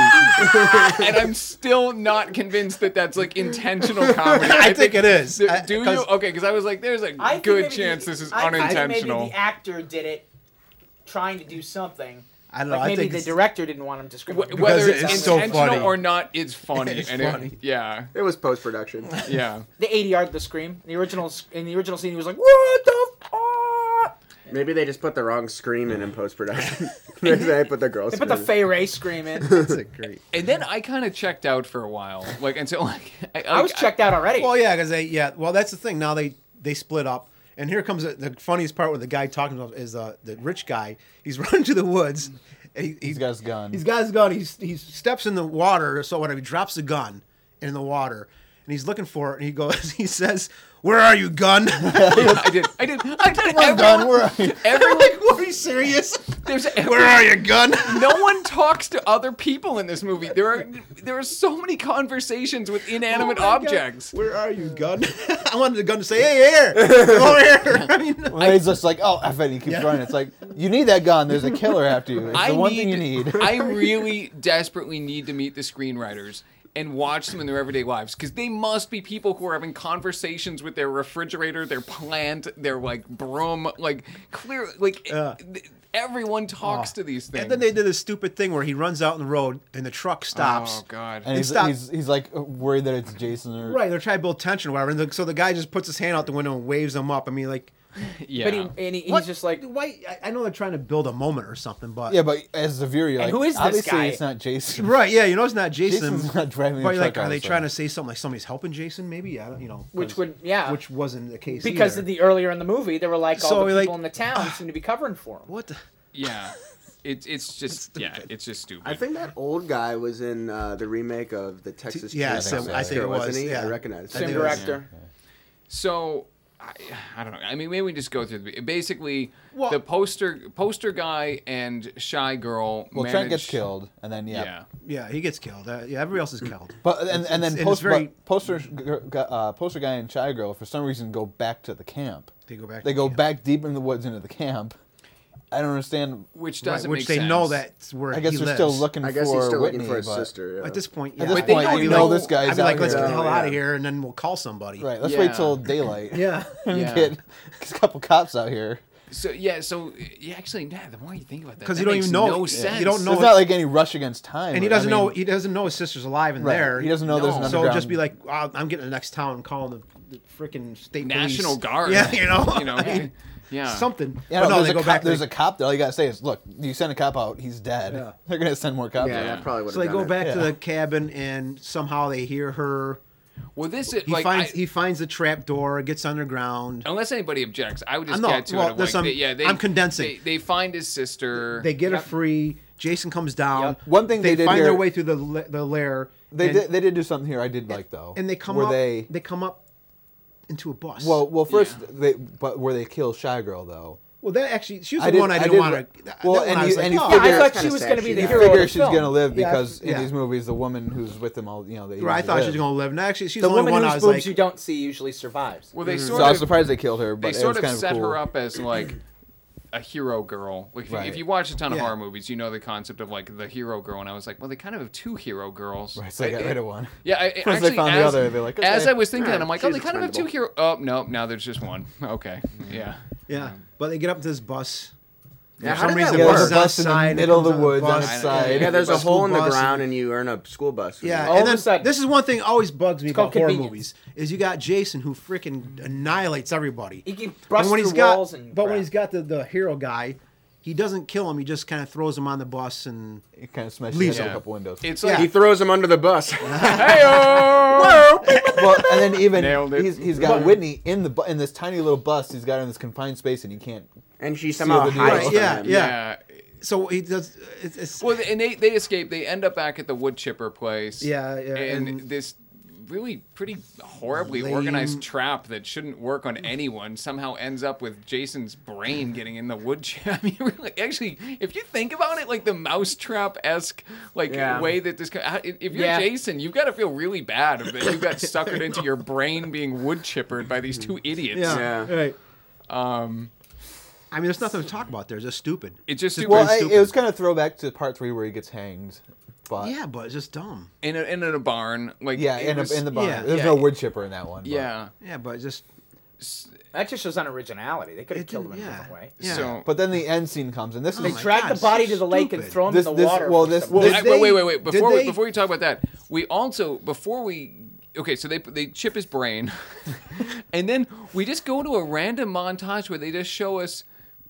And I'm still not convinced that that's like intentional comedy. I think it is. Do, I- do you? 'cause- Okay, because I was like, there's a I think good maybe chance the- this is I think unintentional. maybe the actor did it trying to do something. I don't know. Like I maybe think the it's- director didn't want him to scream. Wh- Whether Because it's it's so intentional funny. or not, it's funny. It's and it- funny. yeah, It was post production. yeah. They A D R'd the scream. The original in the original scene, he was like, "What the fuck?" Maybe they just put the wrong scream in in post production. they put the girl They put the scream. Fay Ray scream in. It's a great. And then I kind of checked out for a while, like until like I, I was like, checked out already. Well, yeah, because they yeah. Well, that's the thing. Now they they split up, and here comes the, the funniest part where the guy talking about is uh, the rich guy. He's running to the woods. And he, he's got his gun. He's got his gun. He's, he steps in the water, so whatever. He drops the gun in the water, and he's looking for it. And he goes, he says, "Where are you, gun?" I did, I did, I did. I'm done. Where are you? Everyone, like, what, are you serious? there's Where are you, gun? no one talks to other people in this movie. There are there are so many conversations with inanimate Oh my God. objects. Where are you, gun? I wanted the gun to say, "Hey, here, come over here." I mean, Well, he's just like, "Oh, F it." He keeps Yeah. running. It's like, you need that gun. There's a killer after you. It's I the one need, thing you need. I really desperately need to meet the screenwriters and watch them in their everyday lives, because they must be people who are having conversations with their refrigerator, their plant, their like broom, like clear, like Yeah. th- everyone talks to these things. and then they did this stupid thing where he runs out in the road and the truck stops. Oh God. And he's, stop. he's he's like worried that it's Jason or Right, they're trying to build tension or whatever. And the, so the guy just puts his hand out the window and waves them up. I mean, like, Yeah. But he, and he, he's What? just like, Why? I- I know they're trying to build a moment or something, but Yeah, but as the viewer, you're And like, who is this obviously guy? it's not Jason. right, yeah, you know it's not Jason. Jason's not driving But a you're like, truck all are of they a trying sudden. to say something like somebody's helping Jason? Maybe I don't, you know, which 'cause- would, yeah. which wasn't the case because either. of the earlier in the movie, they were like, all So, the like- people in the town seem to be covering for him. what? The, Yeah. It's it's just yeah, it's just stupid. I think that old guy was in uh, the remake of the Texas yeah, Chainsaw so- I think Massacre, it was, wasn't he? yeah. I recognize. I Same think it was- director. So, I, I don't know. I mean, maybe we just go through the basically Well- the poster poster guy and shy girl. Well, manage, Trent gets killed, and then yeah. Yeah. yeah, he gets killed. Uh, yeah, everybody else is killed. But and, and then it's post, very- but poster g- uh, poster guy and shy girl for some reason go back to the camp. They go back. They to go camp. back deep in the woods into the camp. I don't understand. Which Right, doesn't which make they sense. know that's where I guess he they're lives. still looking I guess for he's still Whitney, looking for his but- sister. Yeah. At this point, yeah. At this But they point, don't you know- know this guy's I'd be out like, let's here. get the hell Yeah. out of here, and then we'll call somebody. Right, let's Yeah. wait till daylight. Yeah. and Yeah. get a couple cops out here. So yeah, so yeah, actually, yeah, the more you think about that, 'Cause that you don't makes even know- no yeah. sense. You don't know- There's not like any rush against time. And he I doesn't mean, know. He doesn't know his sister's alive in Right. there. He doesn't know there's No. an So underground. just be like, oh, I'm getting to the next town and calling the, the freaking state National police. Guard. Yeah, you know, you know, yeah. something. Yeah, But no, no, there's, they a go cop, back. there's they, a cop there. All you gotta say is, look, you send a cop out, he's dead. Yeah. They're gonna send more cops. Yeah, out. that probably would so have they go done back Yeah. to the cabin, and somehow they hear her. Well, this is He like finds I, he finds the trap door, gets underground. unless anybody objects, I would just I'm not- get to well, it. Of, there's like, some- they, yeah, they, I'm condensing. They, they find his sister. They get Yep. her free. Jason comes down. Yep. One thing they did find here- their way through the la- the lair. They and, did. They did do something here I did like though. and they come where up. they They come up into a bus. well well first they but where they kill Shy Girl though. well, that actually she was I the did- one I I didn't did- want to. well, and I you- was like, and you oh, Yeah, figure- I thought Kinda she was sad going to be she the You died. hero figure of the she's film. gonna live Yeah, because in yeah. these movies the woman who's with them all you know they Right, I usually thought she live. was going to live. And actually, she's The the, only woman one I whose was boobs like. you don't see usually survives. well, they So sort I was of surprised they killed her, but they it sort was of kind of set cool. her up as like a hero girl. Like if, you, Right. if you watch a ton of Yeah. horror movies, you know the concept of like the hero girl, and I was like, well, they kind of have two hero girls. Right, so they got I- rid of one. Yeah, I, I- Once they actually, found the as, other, they're like, as okay. I was thinking, that, Alright, I'm like, oh, she's they kind of have two expendable. hero. Oh no, now there's just one. Okay, yeah. Yeah, but they get up to this bus. Yeah, For how some did that reason, Yeah, work? there's it's a bus in the outside, it middle of comes the on woods on bus. its I- side. Yeah, there's a Bus, hole in the school bus, ground, and- and you earn a school bus. Yeah, All and of a then sudden- this is one thing always bugs me called about horror convenience. movies is you got Jason who freaking annihilates everybody. He can And bust when through he's got, walls and but when crap. he's got the, the hero guy, he doesn't kill him. He just kind of throws him on the bus and It kind of smashed Leaves his head him. a couple windows. It's Yeah. like, He throws him under the bus. hey-o! well, and then even Nailed it. he's, he's got Whitney in the bu- in this tiny little bus. He's got her in this confined space, and he can't. And she somehow the dude. hides Right, from yeah, him. yeah. yeah. so he does. It's, it's Well, and they they escape. They end up back at the wood chipper place. Yeah, yeah, And, and- this really pretty horribly Lame. organized trap that shouldn't work on anyone somehow ends up with Jason's brain getting in the wood chip. I mean, really, actually, if you think about it, like the mousetrap esque like Yeah. way that this. how- If you're Yeah. Jason, you've got to feel really bad that you got suckered into your brain being wood chippered by these two idiots. yeah, Yeah. right. Um, I mean, there's nothing to talk about there. It's just stupid. it's just super Well, I, stupid. it was kind of throwback to part three where he gets hanged. But Yeah, but it's just dumb. in a, in a barn. Like yeah, it in, a, was- in the barn. yeah, There's yeah. no wood chipper in that one. But. Yeah. Yeah, but it just That just shows unoriginality. They could have It killed him didn't- in a yeah. different way. Yeah. So. But then the end scene comes, and this Oh They is my dragged God, the body so to the lake and stupid. throw him This- in the this- water. well, for this- some well, Well, reason. Did I- they- wait, wait, wait. did Before we they- before we talk about that, we also before we okay, so they they chip his brain, and then we just go to a random montage where they just show us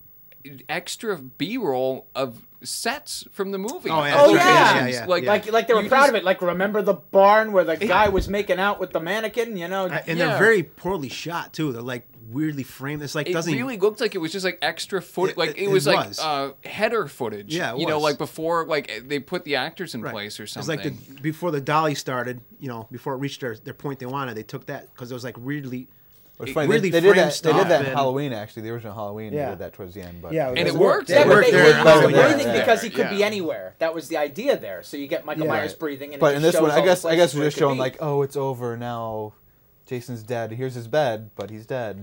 extra B-roll of sets from the movie. Oh, yeah. Of Oh, yeah. locations. Yeah, yeah, Like, yeah. Like, like they were you proud just- of it. Like, remember the barn where the guy was making out with the mannequin? You know, I- and Yeah. they're very poorly shot too. They're like weirdly framed. It's like It doesn't really looked like it was just like extra footage. It- Like it- it, it was like was. uh, header footage. Yeah, it you know, was. like before, like they put the actors in Right. place or It's something. like the before the dolly started. You know, before it reached their, their point they wanted, they took that because it was like weirdly. It's It funny. really they, they did framed that. They did stuff that in and- Halloween. Actually, the original Halloween. Yeah. They did that towards the end. But Yeah, And it it worked. worked. Yeah, It but worked they, there. they It used worked the there. breathing Yeah. because he could be Yeah. anywhere. That was the idea there. So you get Michael Yeah. Myers Right. breathing. And But it in just this one, shows I all the guess I places guess we're where it just could showing be. like, oh, it's over now. Jason's dead. Here's his bed, but he's dead.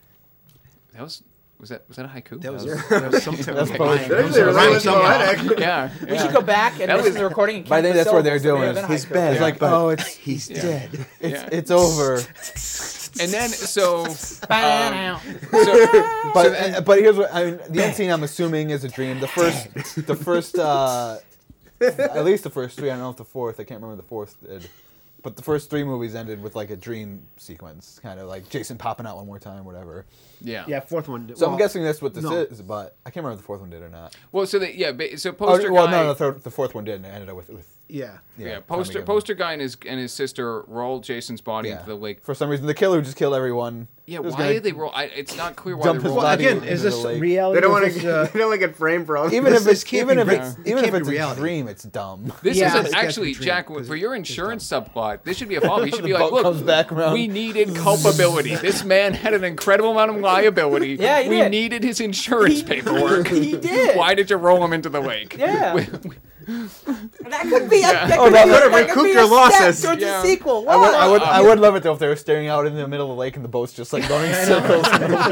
that was was that was that a haiku? That was, That that was some type That's of poetry. line. It was Actually, a it rhyme was somehow. poetic. yeah. We yeah. should go back and That listen was- to the recording. And But I count think the that's what they're syllables doing. to Is be he's able to bad. It's haiku. like, oh, it's he's Yeah. dead. It's Yeah. it's over. And then so um, Ba-now. so But uh, but here's what I mean. The end scene, I'm assuming, is a dream. The first, the first, uh, at least the first three. I don't know if the fourth. I can't remember the fourth did. But the first three movies ended with like a dream sequence, kind of like Jason popping out one more time, whatever. Yeah. Yeah, fourth one. So well, I'm guessing that's what this no. is, but I can't remember if the fourth one did or not. Well, so that yeah, ba- so Oh, poster well, guy. no, no, the, third, the fourth one did, and it ended up with, with Yeah. Yeah, Tommy poster Gunn. poster guy and his and his sister roll Jason's body Yeah. into the lake. For some reason, the killer just killed everyone. Yeah, Was why gonna- did they roll? I, it's not clear why Dump they his rolled. Well, body again, into is the this lake. reality? They don't or want is to. this, uh, They don't want to get framed for all Even This- if this it's can't even be if re- it's it even can't if be it's a reality. dream, it's dumb. This Yeah, isn't it's got to actually be dream, Jack 'cause for your it's insurance subplot. This should be a follow. You should be The like, boat look, comes back around. we needed culpability. This man had an incredible amount of liability. Yeah, he we did. needed his insurance paperwork. He did. Why did you roll him into the lake? Yeah. We- That could be a, Yeah. that Oh, could that be, would've that could recouped be your a step losses. towards Yeah. a sequel. I would, I would, Uh, I would love it though if they were staring out in the middle of the lake and the boat's just like going in circles.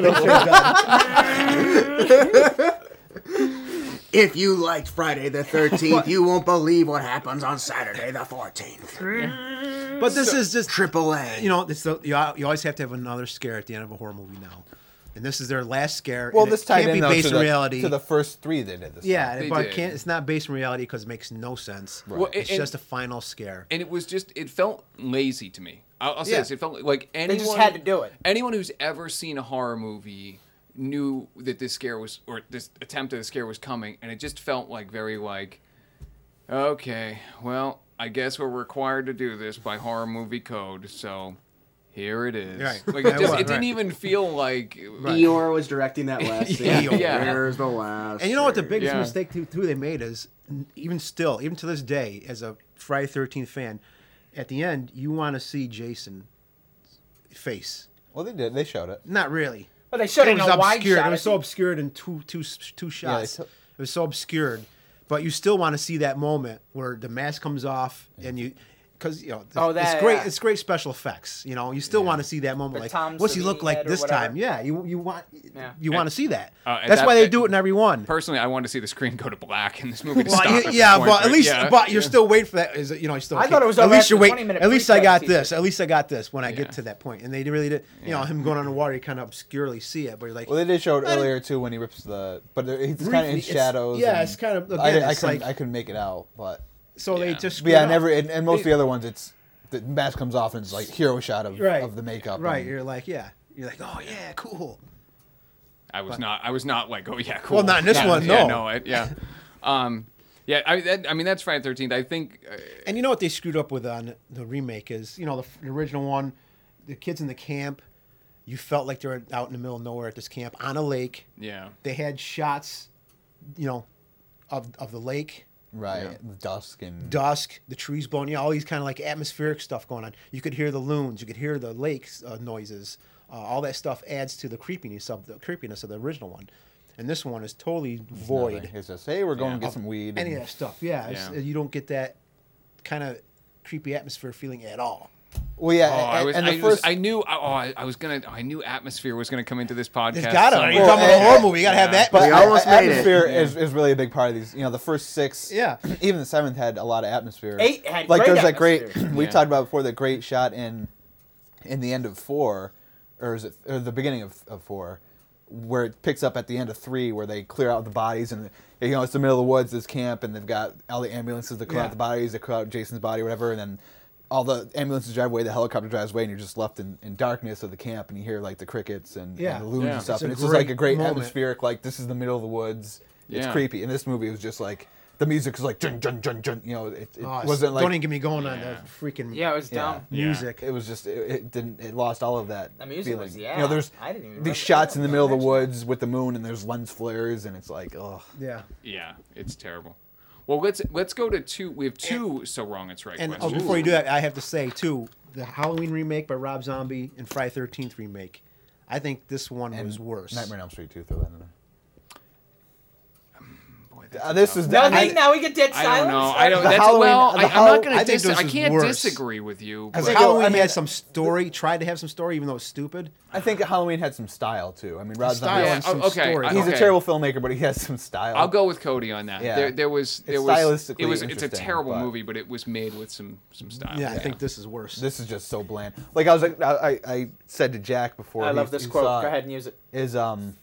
If you liked Friday the thirteenth, you won't believe what happens on Saturday the fourteenth. but this is just Triple A. You know, it's the, you, al- you always have to have another scare at the end of a horror movie now, and this is their last scare. Well, and this it tied can't in be though, based to, in the, reality. to the first three they did this. yeah, They but it did. can't. It's not based in reality because it makes no sense. Well, It's and- just a final scare. and it was just it felt lazy to me. I'll, I'll say Yeah. this: it felt like anyone just had to do it. Anyone who's ever seen a horror movie knew that this scare was or this attempt at a scare was coming, and it just felt like very like, okay, well, I guess we're required to do this by horror movie code, so here it is. Right. Like it, Yeah, just, right, it didn't right. even feel like. Eeyore was directing that last scene. Yeah, yeah. Where's the last? And you know what the biggest Yeah. mistake too, too they made is, n- even still, even to this day, as a Friday thirteenth fan, at the end you want to see Jason's face. Well, they did. They showed it. Not really. But they showed It it in was a wide obscured. shot. It was so obscured in two, two, two Yeah, they shots. took- It was so obscured, but you still want to see that moment where the mask comes off and you, because you know, Oh, it's that- great. yeah. It's great special effects. You know, you still want to see that moment. The Like, Tom what's he look Savini like head or this whatever. time? Yeah, you you want Yeah. you want to see that. Uh, and That's that- why they and- do it in every one. Personally, I wanted to see the screen go to black in this movie to Well, stop. you- at this yeah, point, but at least, yeah. but you're still waiting for that. Is it, you know, you still. I okay, thought it was at over least after you the wait. twenty minute At least I got pre-credit this. At least I got this. When I Yeah. get to that point, and they really did. You know, him going underwater, you kind of obscurely see it, but you're like, Well, they did show it I- earlier too when he rips the, but it's kind of in Briefly, it's- shadows. yeah, and it's kind of- I, again, I it's couldn't, like- I couldn't make it out, but, so they Yeah. just. but yeah, screwed and up. every and, and most of They- the other ones, it's the mask comes off and it's like hero shot of, right of the makeup. Right, and- you're like, yeah, you're like, oh yeah, cool. I was not. I was not like, oh yeah, cool. Well, not in this Yeah, one, Yeah, no. no, it, yeah, um, yeah. I, that, I mean, that's Friday the thirteenth. I think. Uh, And you know what they screwed up with on the remake is, you know, the, the original one, the kids in the camp, you felt like they were out in the middle of nowhere at this camp on a lake. yeah. They had shots, you know, of of the lake, Right, Yeah. the dusk and dusk, the trees blowing, you know, all these kind of like atmospheric stuff going on. You could hear the loons, you could hear the lakes uh, noises. Uh, all that stuff adds to the creepiness of the creepiness of the original one. And this one is totally void. nothing. It's just hey, we're going Yeah. to get some weed. Any of and- that stuff. Yeah, it's- Yeah. you don't get that kind of creepy atmosphere feeling at all. Well, yeah, Oh, and, I was. and I, the was first, I knew. Oh, I, I was gonna. I knew atmosphere was gonna come into this podcast. It's gotta. somewhere. You're talking about a horror movie. You gotta have Yeah. that. but We almost a- made it. atmosphere Yeah. is, is really a big part of these. You know, the first six, Yeah. even the seventh had a lot of atmosphere. Eight had like great there's that great atmosphere. we Yeah. talked about before, the great shot in in the end of four, or is it or the beginning of, of four, where it picks up at the end of three, where they clear out the bodies and you know it's the middle of the woods, this camp, and they've got all the ambulances that clear Yeah. out the bodies, that clear out Jason's body, or whatever, and then all the ambulances drive away, the helicopter drives away, and you're just left in, in darkness of the camp, and you hear like the crickets and, Yeah. and the loons Yeah. and stuff, It's a and it's just like a great great moment. atmospheric, like this is the middle of the woods. It's Yeah. creepy. In this movie, it was just like the music is like jun jun jun jun. You know, it, it Oh, it's- wasn't like don't even get me going on Yeah. the freaking Yeah, it was Yeah. dumb. music. it was just it, it didn't it lost all of that The music feeling. was- yeah, You know, there's I didn't even these remember- shots in the middle of the mention woods with the moon, and there's lens flares, and it's like oh Yeah. Yeah, it's terrible. Well, let's let's go to two. We have two so wrong it's right And oh, questions. before you do that, I have to say too, the Halloween remake by Rob Zombie and Friday thirteenth remake. I think this one and was worse. Nightmare on Elm Street too. Throw that in there. Boy, that's Uh, a this tough is one. Nothing. I- now we get dead I silence. don't know. I don't. The That's Halloween- well. the I, I'm Hall- not gonna. I think Dis- this I was can't worse. disagree with you. Because but- Halloween I mean- had some story, tried to have some story, even though it's stupid. I think Halloween had some style too. I mean, Rob Style Zombie. Yeah, and some oh, okay, story. I- He's okay. a terrible filmmaker, but he has some style. I'll go with Cody on that. Yeah. There, there was. There It's was. stylistically It was. It's a interesting, terrible but- movie, but it was made with some some style. Yeah, I think this is worse. This is just so bland. Like I was like, I, I I said to Jack before. I he- love this he quote. saw Go it, ahead and use it. Is um,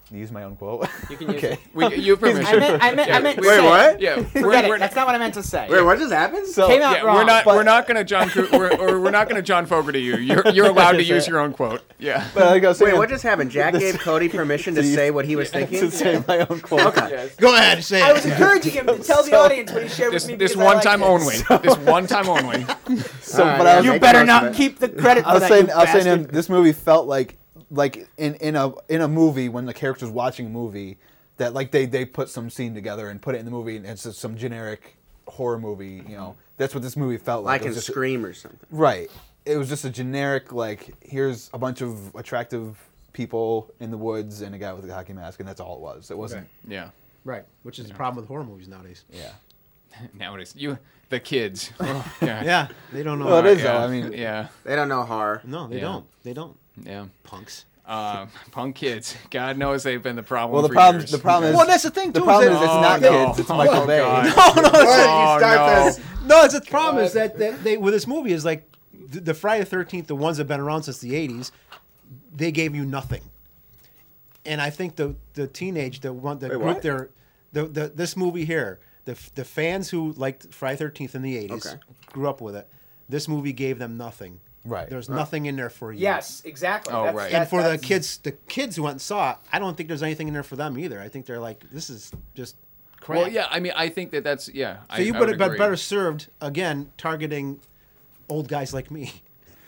use my own quote? You can use okay. it. We, you have permission. I meant, I meant, I meant to Wait, say what? it. Yeah, we're, Forget we're, it. That's not what I meant to say. Wait, what just happened? So Came out yeah, wrong. we're not but- we're not gonna John Cru- we're, or we're not gonna John Fogerty you. You're you're allowed to use your own quote. Yeah. But like I was saying, Wait, what just happened? Jack gave Cody permission to to- say what he was to thinking? say my own quote. Okay. Yes. Go ahead, say I it. was encouraging him to tell the audience what he shared This with me. this because I one like time it. only. This one time only. So, All right, but yeah, I was, You make better the most of not it. keep the credit I for was that. saying, you I was saying, to him, bastard. this movie felt like, like in, in a in a movie when the character's watching a movie that like they, they put some scene together and put it in the movie and it's just some generic horror movie. You know, that's what this movie felt like. Like It in was just a- Scream or something. Right. It was just a generic, like, here's a bunch of attractive people in the woods and a guy with a hockey mask, and that's all it was. It wasn't. Yeah. Right, which is the problem with horror movies nowadays. Yeah. Nowadays, you the kids. Oh, yeah. Yeah, they don't know. Well, it how- is, Yeah. though. I mean, Yeah. They don't know horror. No, they Yeah. don't. They don't. Yeah. Punks. Uh, punk kids. God knows they've been the problem. well, the for problem, years. the problem is, Well, that's the thing, the too, problem is is that- it's Oh, not no. kids, it's Michael Oh, Bay. God. No, no, it's Oh, start no. this. No, it's the problem is that, that they with this movie is like the, the Friday the thirteenth, the ones that have been around since the eighties, they gave you nothing. And I think the the teenage the one the Wait, group what? there, the, the this movie here, the the fans who liked Friday the thirteenth in the eighties Okay. grew up with it. This movie gave them nothing. Right. There's nothing in there for you. Yes, exactly. Oh, That's- right. And that- for the that's- kids, the kids who went and saw it, I don't think there's anything in there for them either. I think they're like, this is just crap. Well, yeah. I mean, I think that that's yeah. So I, you I would would have been agree. better served again targeting old guys like me.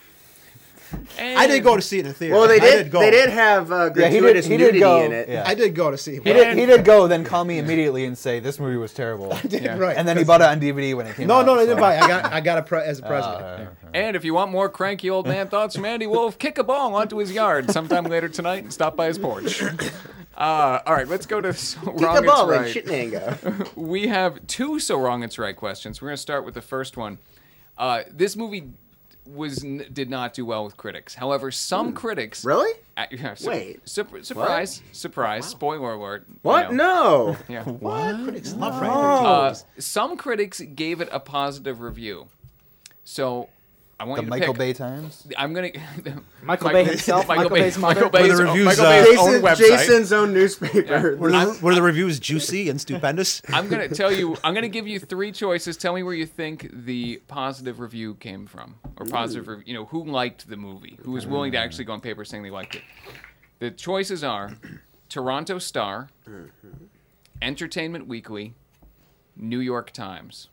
And I did go to see it in the theater. Well, they I did. go. They did have uh, Yeah, he did- gratuitous he did nudity go- in it. yeah. I did go to see it. He did, he did go, then call me immediately and say this movie was terrible. Yeah. Right. And then he bought it on D V D when it came No, out. no, I so- didn't buy it. I got, I got it pre- as a Uh, present. uh, And if you want more cranky old man thoughts from Andy Wolf, kick a ball onto his yard sometime later tonight and stop by his porch. Uh, all right, let's go to so Kick wrong a it's ball and right. Shitnanga. We have two so wrong it's right questions. We're going to start with the first one. Uh, this movie was n- did not do well with critics. However, some critics Really? Uh, yeah, su- Wait. sup- surprise, surprise, spoiler alert. you What? know. No. Yeah. What? Critics love Friday Uh, the thirteenth. some critics gave it a positive review. So I want The you to Michael pick. Bay Times. I'm gonna Michael Bay himself, Michael, Michael Bay, Bay's mother. Michael Bay's, Were the reviews, Michael uh, Bay's own Jason, website. Jason's own newspaper. Were the, were the reviews juicy and stupendous? I'm gonna tell you. I'm gonna give you three choices. Tell me where you think the positive review came from, or positive. Rev- you know, who liked the movie, who was willing to actually go on paper saying they liked it. The choices are Toronto Star, Entertainment Weekly, New York Times.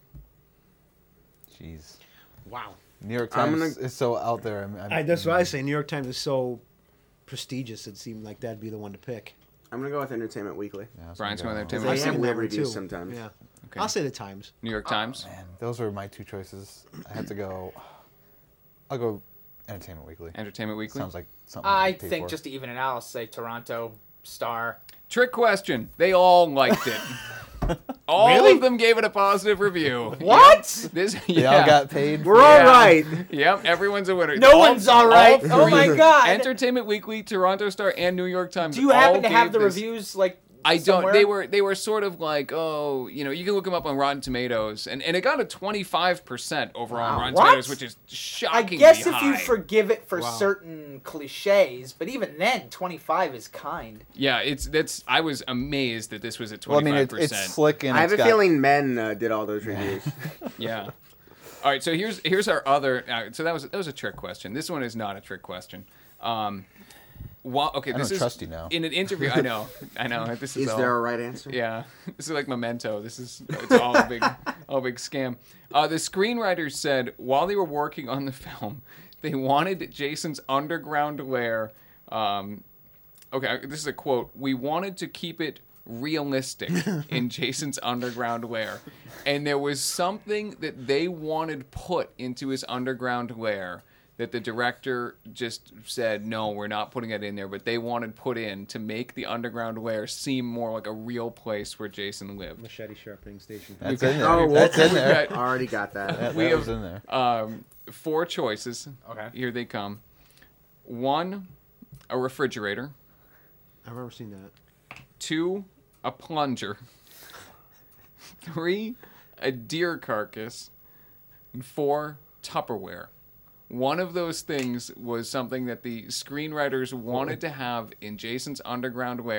Jeez. Wow. New York I'm Times gonna- is so out there. I'm, I'm, I, that's why I say New York Times is so prestigious. It seemed like that'd be the one to pick. I'm gonna go with Entertainment Weekly. Yeah, I was Brian's gonna going go- there, They Tim. have seen web that one, reviews too. sometimes. Yeah. Okay. I'll say the Times. New York Times. Man, those were my two choices. I had to go. I'll go Entertainment Weekly. Entertainment Weekly. Sounds like something. I to pay think for. just to even it out, I'll say Toronto Star. Trick question. They all liked it. All Really? of them gave it a positive review. What? This, They yeah. all got paid. We're all Yeah. right. Yep, everyone's a winner. No one's all right. three- Oh my god. Entertainment Weekly, Toronto Star, and New York Times. Do you happen all to have gave the this- reviews like? I don't. somewhere? They were they were sort of like, oh, you know, you can look them up on Rotten Tomatoes, and, and it got a twenty-five percent overall on Wow. Rotten What? Tomatoes, which is I shockingly guess if high. you forgive it for Wow. certain cliches, but even then, twenty-five is kind. Yeah, it's that's. I was amazed that this was at Well, I mean, twenty-five it, it's percent. slick and I have it's a got- feeling men uh, did all those reviews. Yeah. All right. So here's here's our other. Uh, so that was that was a trick question. This one is not a trick question. Um, while, okay, I this don't is trust you now. in an interview. I know. I know. This is, Is all, there a right answer? Yeah, this is like Memento. This is it's all a big, all a big scam. Uh, the screenwriters said while they were working on the film, they wanted Jason's underground lair. Um, okay, this is a quote. We wanted to keep it realistic in Jason's underground lair, and there was something that they wanted put into his underground lair that the director just said, no, we're not putting it in there, but they wanted put in to make the underground lair seem more like a real place where Jason lived. Machete sharpening station. That's We've in got- there. Oh, That's in we've there. got, Already got that. That, we that have- was in there. um, four choices. Okay. Here they come. One, a refrigerator. I've never seen that. Two, a plunger. Three, a deer carcass. And four, Tupperware. One of those things was something that the screenwriters wanted to have in Jason's underground lair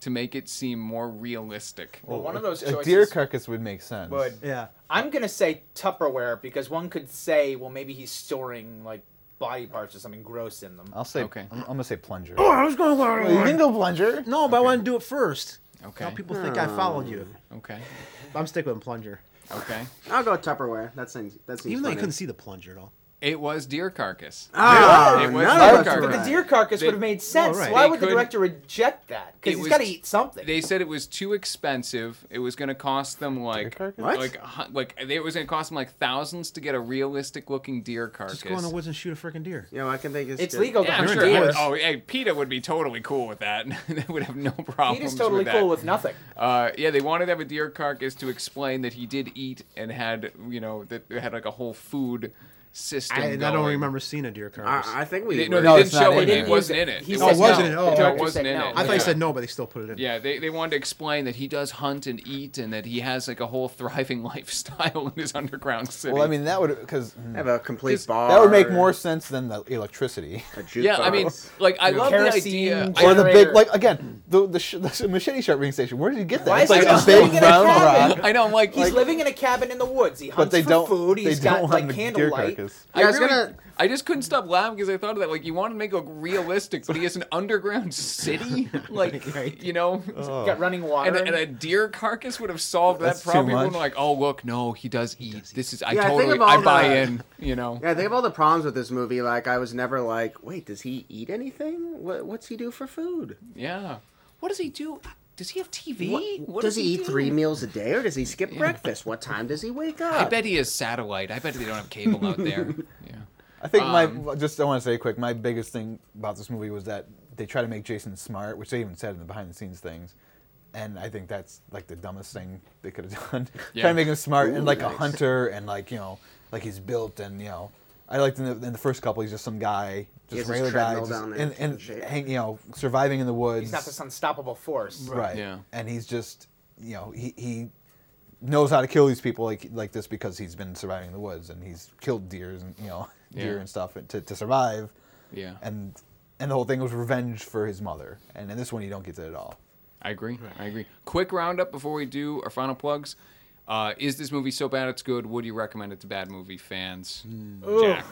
to make it seem more realistic. Well, one of those A choices deer carcass would make sense. would. Yeah. I'm gonna say Tupperware because one could say, well, maybe he's storing like body parts or something gross in them. I'll say. Okay. I'm, I'm gonna say plunger. Oh, I was going to You can go plunger. No, but I want to do it first. Okay. Now people think I followed you. Okay. I'm sticking with plunger. Okay. I'll go Tupperware. That seems that seems Even though you funny. couldn't see the plunger, though. It was deer carcass. Ah, It was none deer of us carcass. were But the right. deer carcass They- would have made sense. Well, right. Why They would the could- director reject that? It Because he's was- got to eat something. They said it was too expensive. It was going to cost them like carcass? What? like a hun- like it was going to cost them like thousands to get a realistic looking deer carcass. Just go in the woods and shoot a freaking deer. You know, I can think it's It's good. legal to Yeah, I'm hunt sure. deer. Oh, hey, PETA would be totally cool with that. They would have no problems Pete is totally with that. cool with nothing. Uh, yeah, they wanted to have a deer carcass to explain that he did eat and had, you know, that they had like a whole food system. I, I don't going. remember seeing a deer carcass. I, I think we. They, no, were- they No, didn't it's not show in it. there. It wasn't in it. He It said was no. wasn't it? Oh, no, okay. it wasn't in No. it. I thought yeah. you said no, but they still put it in. Yeah, they, they wanted to explain that he does hunt and eat and that he has like a whole thriving lifestyle in his underground city. Well, I mean that would because have a complete This- bar. that would make more sense than the electricity. A jukebox. yeah, I mean, like I love the Kerosene idea. generator. Or the big, like again, the the, sh- the machete sharpening station. Where did you get that? Why It's is like he a just big living in a round cabin? rock. I know, I'm like, He's like, living in a cabin in the woods. He hunts But they for don't. food. They He's don't got like want the deer candlelight. carcass. I, Yeah, I was really- gonna- I just couldn't stop laughing because I thought of that. Like, you want to make it realistic, but he has an underground city, like you know, Got running water. and, and a deer carcass would have solved that That's too problem. People much. were like, oh look, no, he does eat. This is I Yeah, I think totally of all I buy the- in. You know, Yeah, I think of all the problems with this movie. Like, I was never like, wait, does he eat anything? What, what's he do for food? yeah. What does he do? Does he have T V? What, What does he eat do? three meals a day, or does he skip breakfast? What time does he wake up? I bet he has satellite. I bet they don't have cable out there. Yeah. I think Um, my just I want to say quick. My biggest thing about this movie was that they try to make Jason smart, which they even said in the behind the scenes things. And I think that's like the dumbest thing they could have done. Yeah. Try to make him smart and like nice. a hunter and like you know like he's built and you know I liked in the, in the first couple he's just some guy He just has his regular guy treadmill just, down there and, keeping and shape. hang, you know surviving in the woods. He's not this unstoppable force. right. Yeah. And he's just you know he he knows how to kill these people like like this because he's been surviving in the woods and he's killed deers and you know deer Yeah. and stuff to to survive. Yeah. And and the whole thing was revenge for his mother. And in this one, you don't get that at all. I agree. I agree. Quick roundup before we do our final plugs. Uh, is this movie so bad it's good? Would you recommend it to bad movie fans? Jack.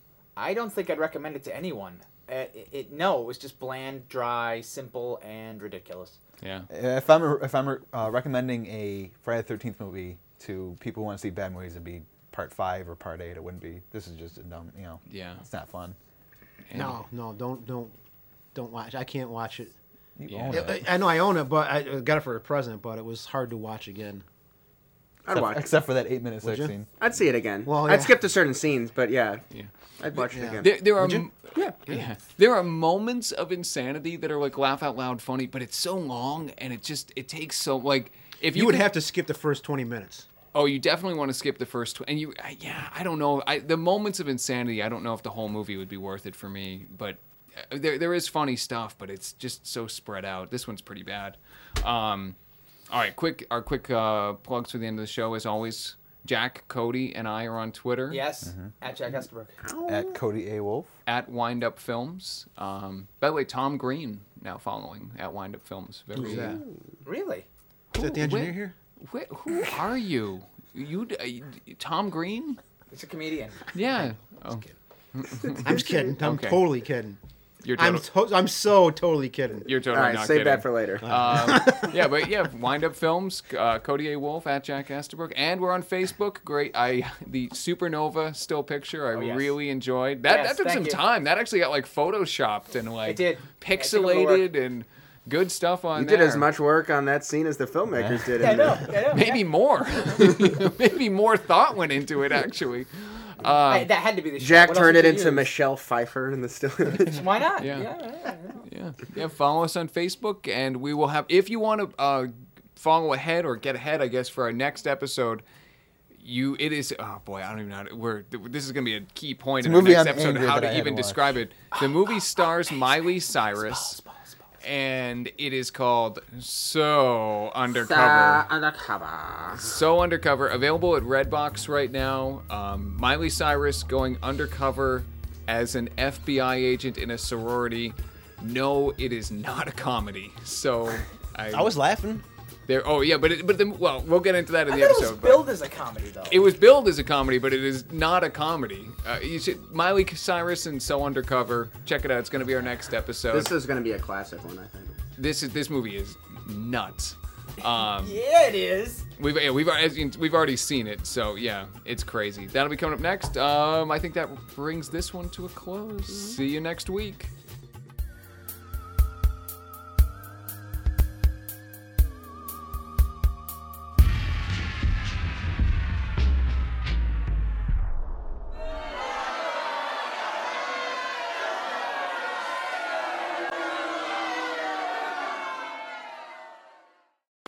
I don't think I'd recommend it to anyone. Uh, it, it no, it was just bland, dry, simple, and ridiculous. Yeah. If I'm if I'm uh, recommending a Friday the thirteenth movie to people who want to see bad movies, it'd be part five or part eight. It wouldn't be. This is just a dumb. You know. Yeah. It's not fun. And- No, no, don't, don't, don't watch. I can't watch it. You Yeah. own it. I, I know I own it, but I got it for a present. But it was hard to watch again. I'd Except, watch. it. except for that eight minute Would sex you? scene. I'd see it again. Well, I'd yeah. skip to certain scenes, but yeah, Yeah. I'd watch it Yeah. again. There, there are Would you? m- Yeah. yeah. There are moments of insanity that are like laugh out loud funny, but it's so long and it just it takes so like if you, You would could- have to skip the first twenty minutes. Oh, you definitely want to skip the first tw- and you I, yeah, I don't know. I the moments of insanity, I don't know if the whole movie would be worth it for me, but uh, there there is funny stuff, but it's just so spread out. This one's pretty bad. Um all right, quick our quick uh, plugs for the end of the show as always. Jack, Cody, and I are on Twitter. Yes, at Jack Estabrook. At Cody A. Wolf. At Wind Up Films. Um, by the way, Tom Green now following at Wind Up Films. Very, Who's that? Really? Is that the Who- engineer wait. here? Wait, who are you? You, uh, you- Tom Green? He's a comedian. Yeah. Oh, I'm just kidding. I'm Okay. totally kidding. you're I'm totally, to- I'm so totally kidding. you're All totally right, not save kidding. that for later. Um, yeah, but yeah, Wind Up Films, uh, Cody A. Wolf at Jack Estabrook, and we're on Facebook. Great, I the Supernova still picture I Oh, yes. really enjoyed. That Yes, that took thank some you. time. That actually got like photoshopped and like It did. It took a little pixelated and good stuff on you there. did as much work on that scene as the filmmakers did. Yeah, I in know. the- I know. Maybe more. Maybe more thought went into it actually. Uh, I- that had to be the shot. Jack What else turned would it you into use? Michelle Pfeiffer in the still image. Why not? Yeah. Yeah. yeah, yeah. Yeah, yeah. Follow us on Facebook, and we will have. If you want to uh, follow ahead or get ahead, I guess for our next episode, you it is. Oh boy, I don't even know. How to, we're this is going to be a key point It's a in our movie next I'm episode. angry How that I to had even to watch. describe it? The movie stars Miley Cyrus, and it is called So Undercover. Undercover. So Undercover, available at Redbox right now. Um, Miley Cyrus going undercover as an F B I agent in a sorority. No, it is not a comedy. So I, I was laughing. there. Oh yeah, but it, but then well, we'll get into that in I the thought it was episode. but- billed as a comedy though. It was billed as a comedy, but it is not a comedy. Uh, you should Miley Cyrus and So Undercover. Check it out. It's going to be our next episode. This is going to be a classic one, I think. This is this movie is nuts. Um, yeah, it is. We've yeah, we've as you- we've already seen it, so yeah, it's crazy. That'll be coming up next. Um, I think that brings this one to a close. See you next week.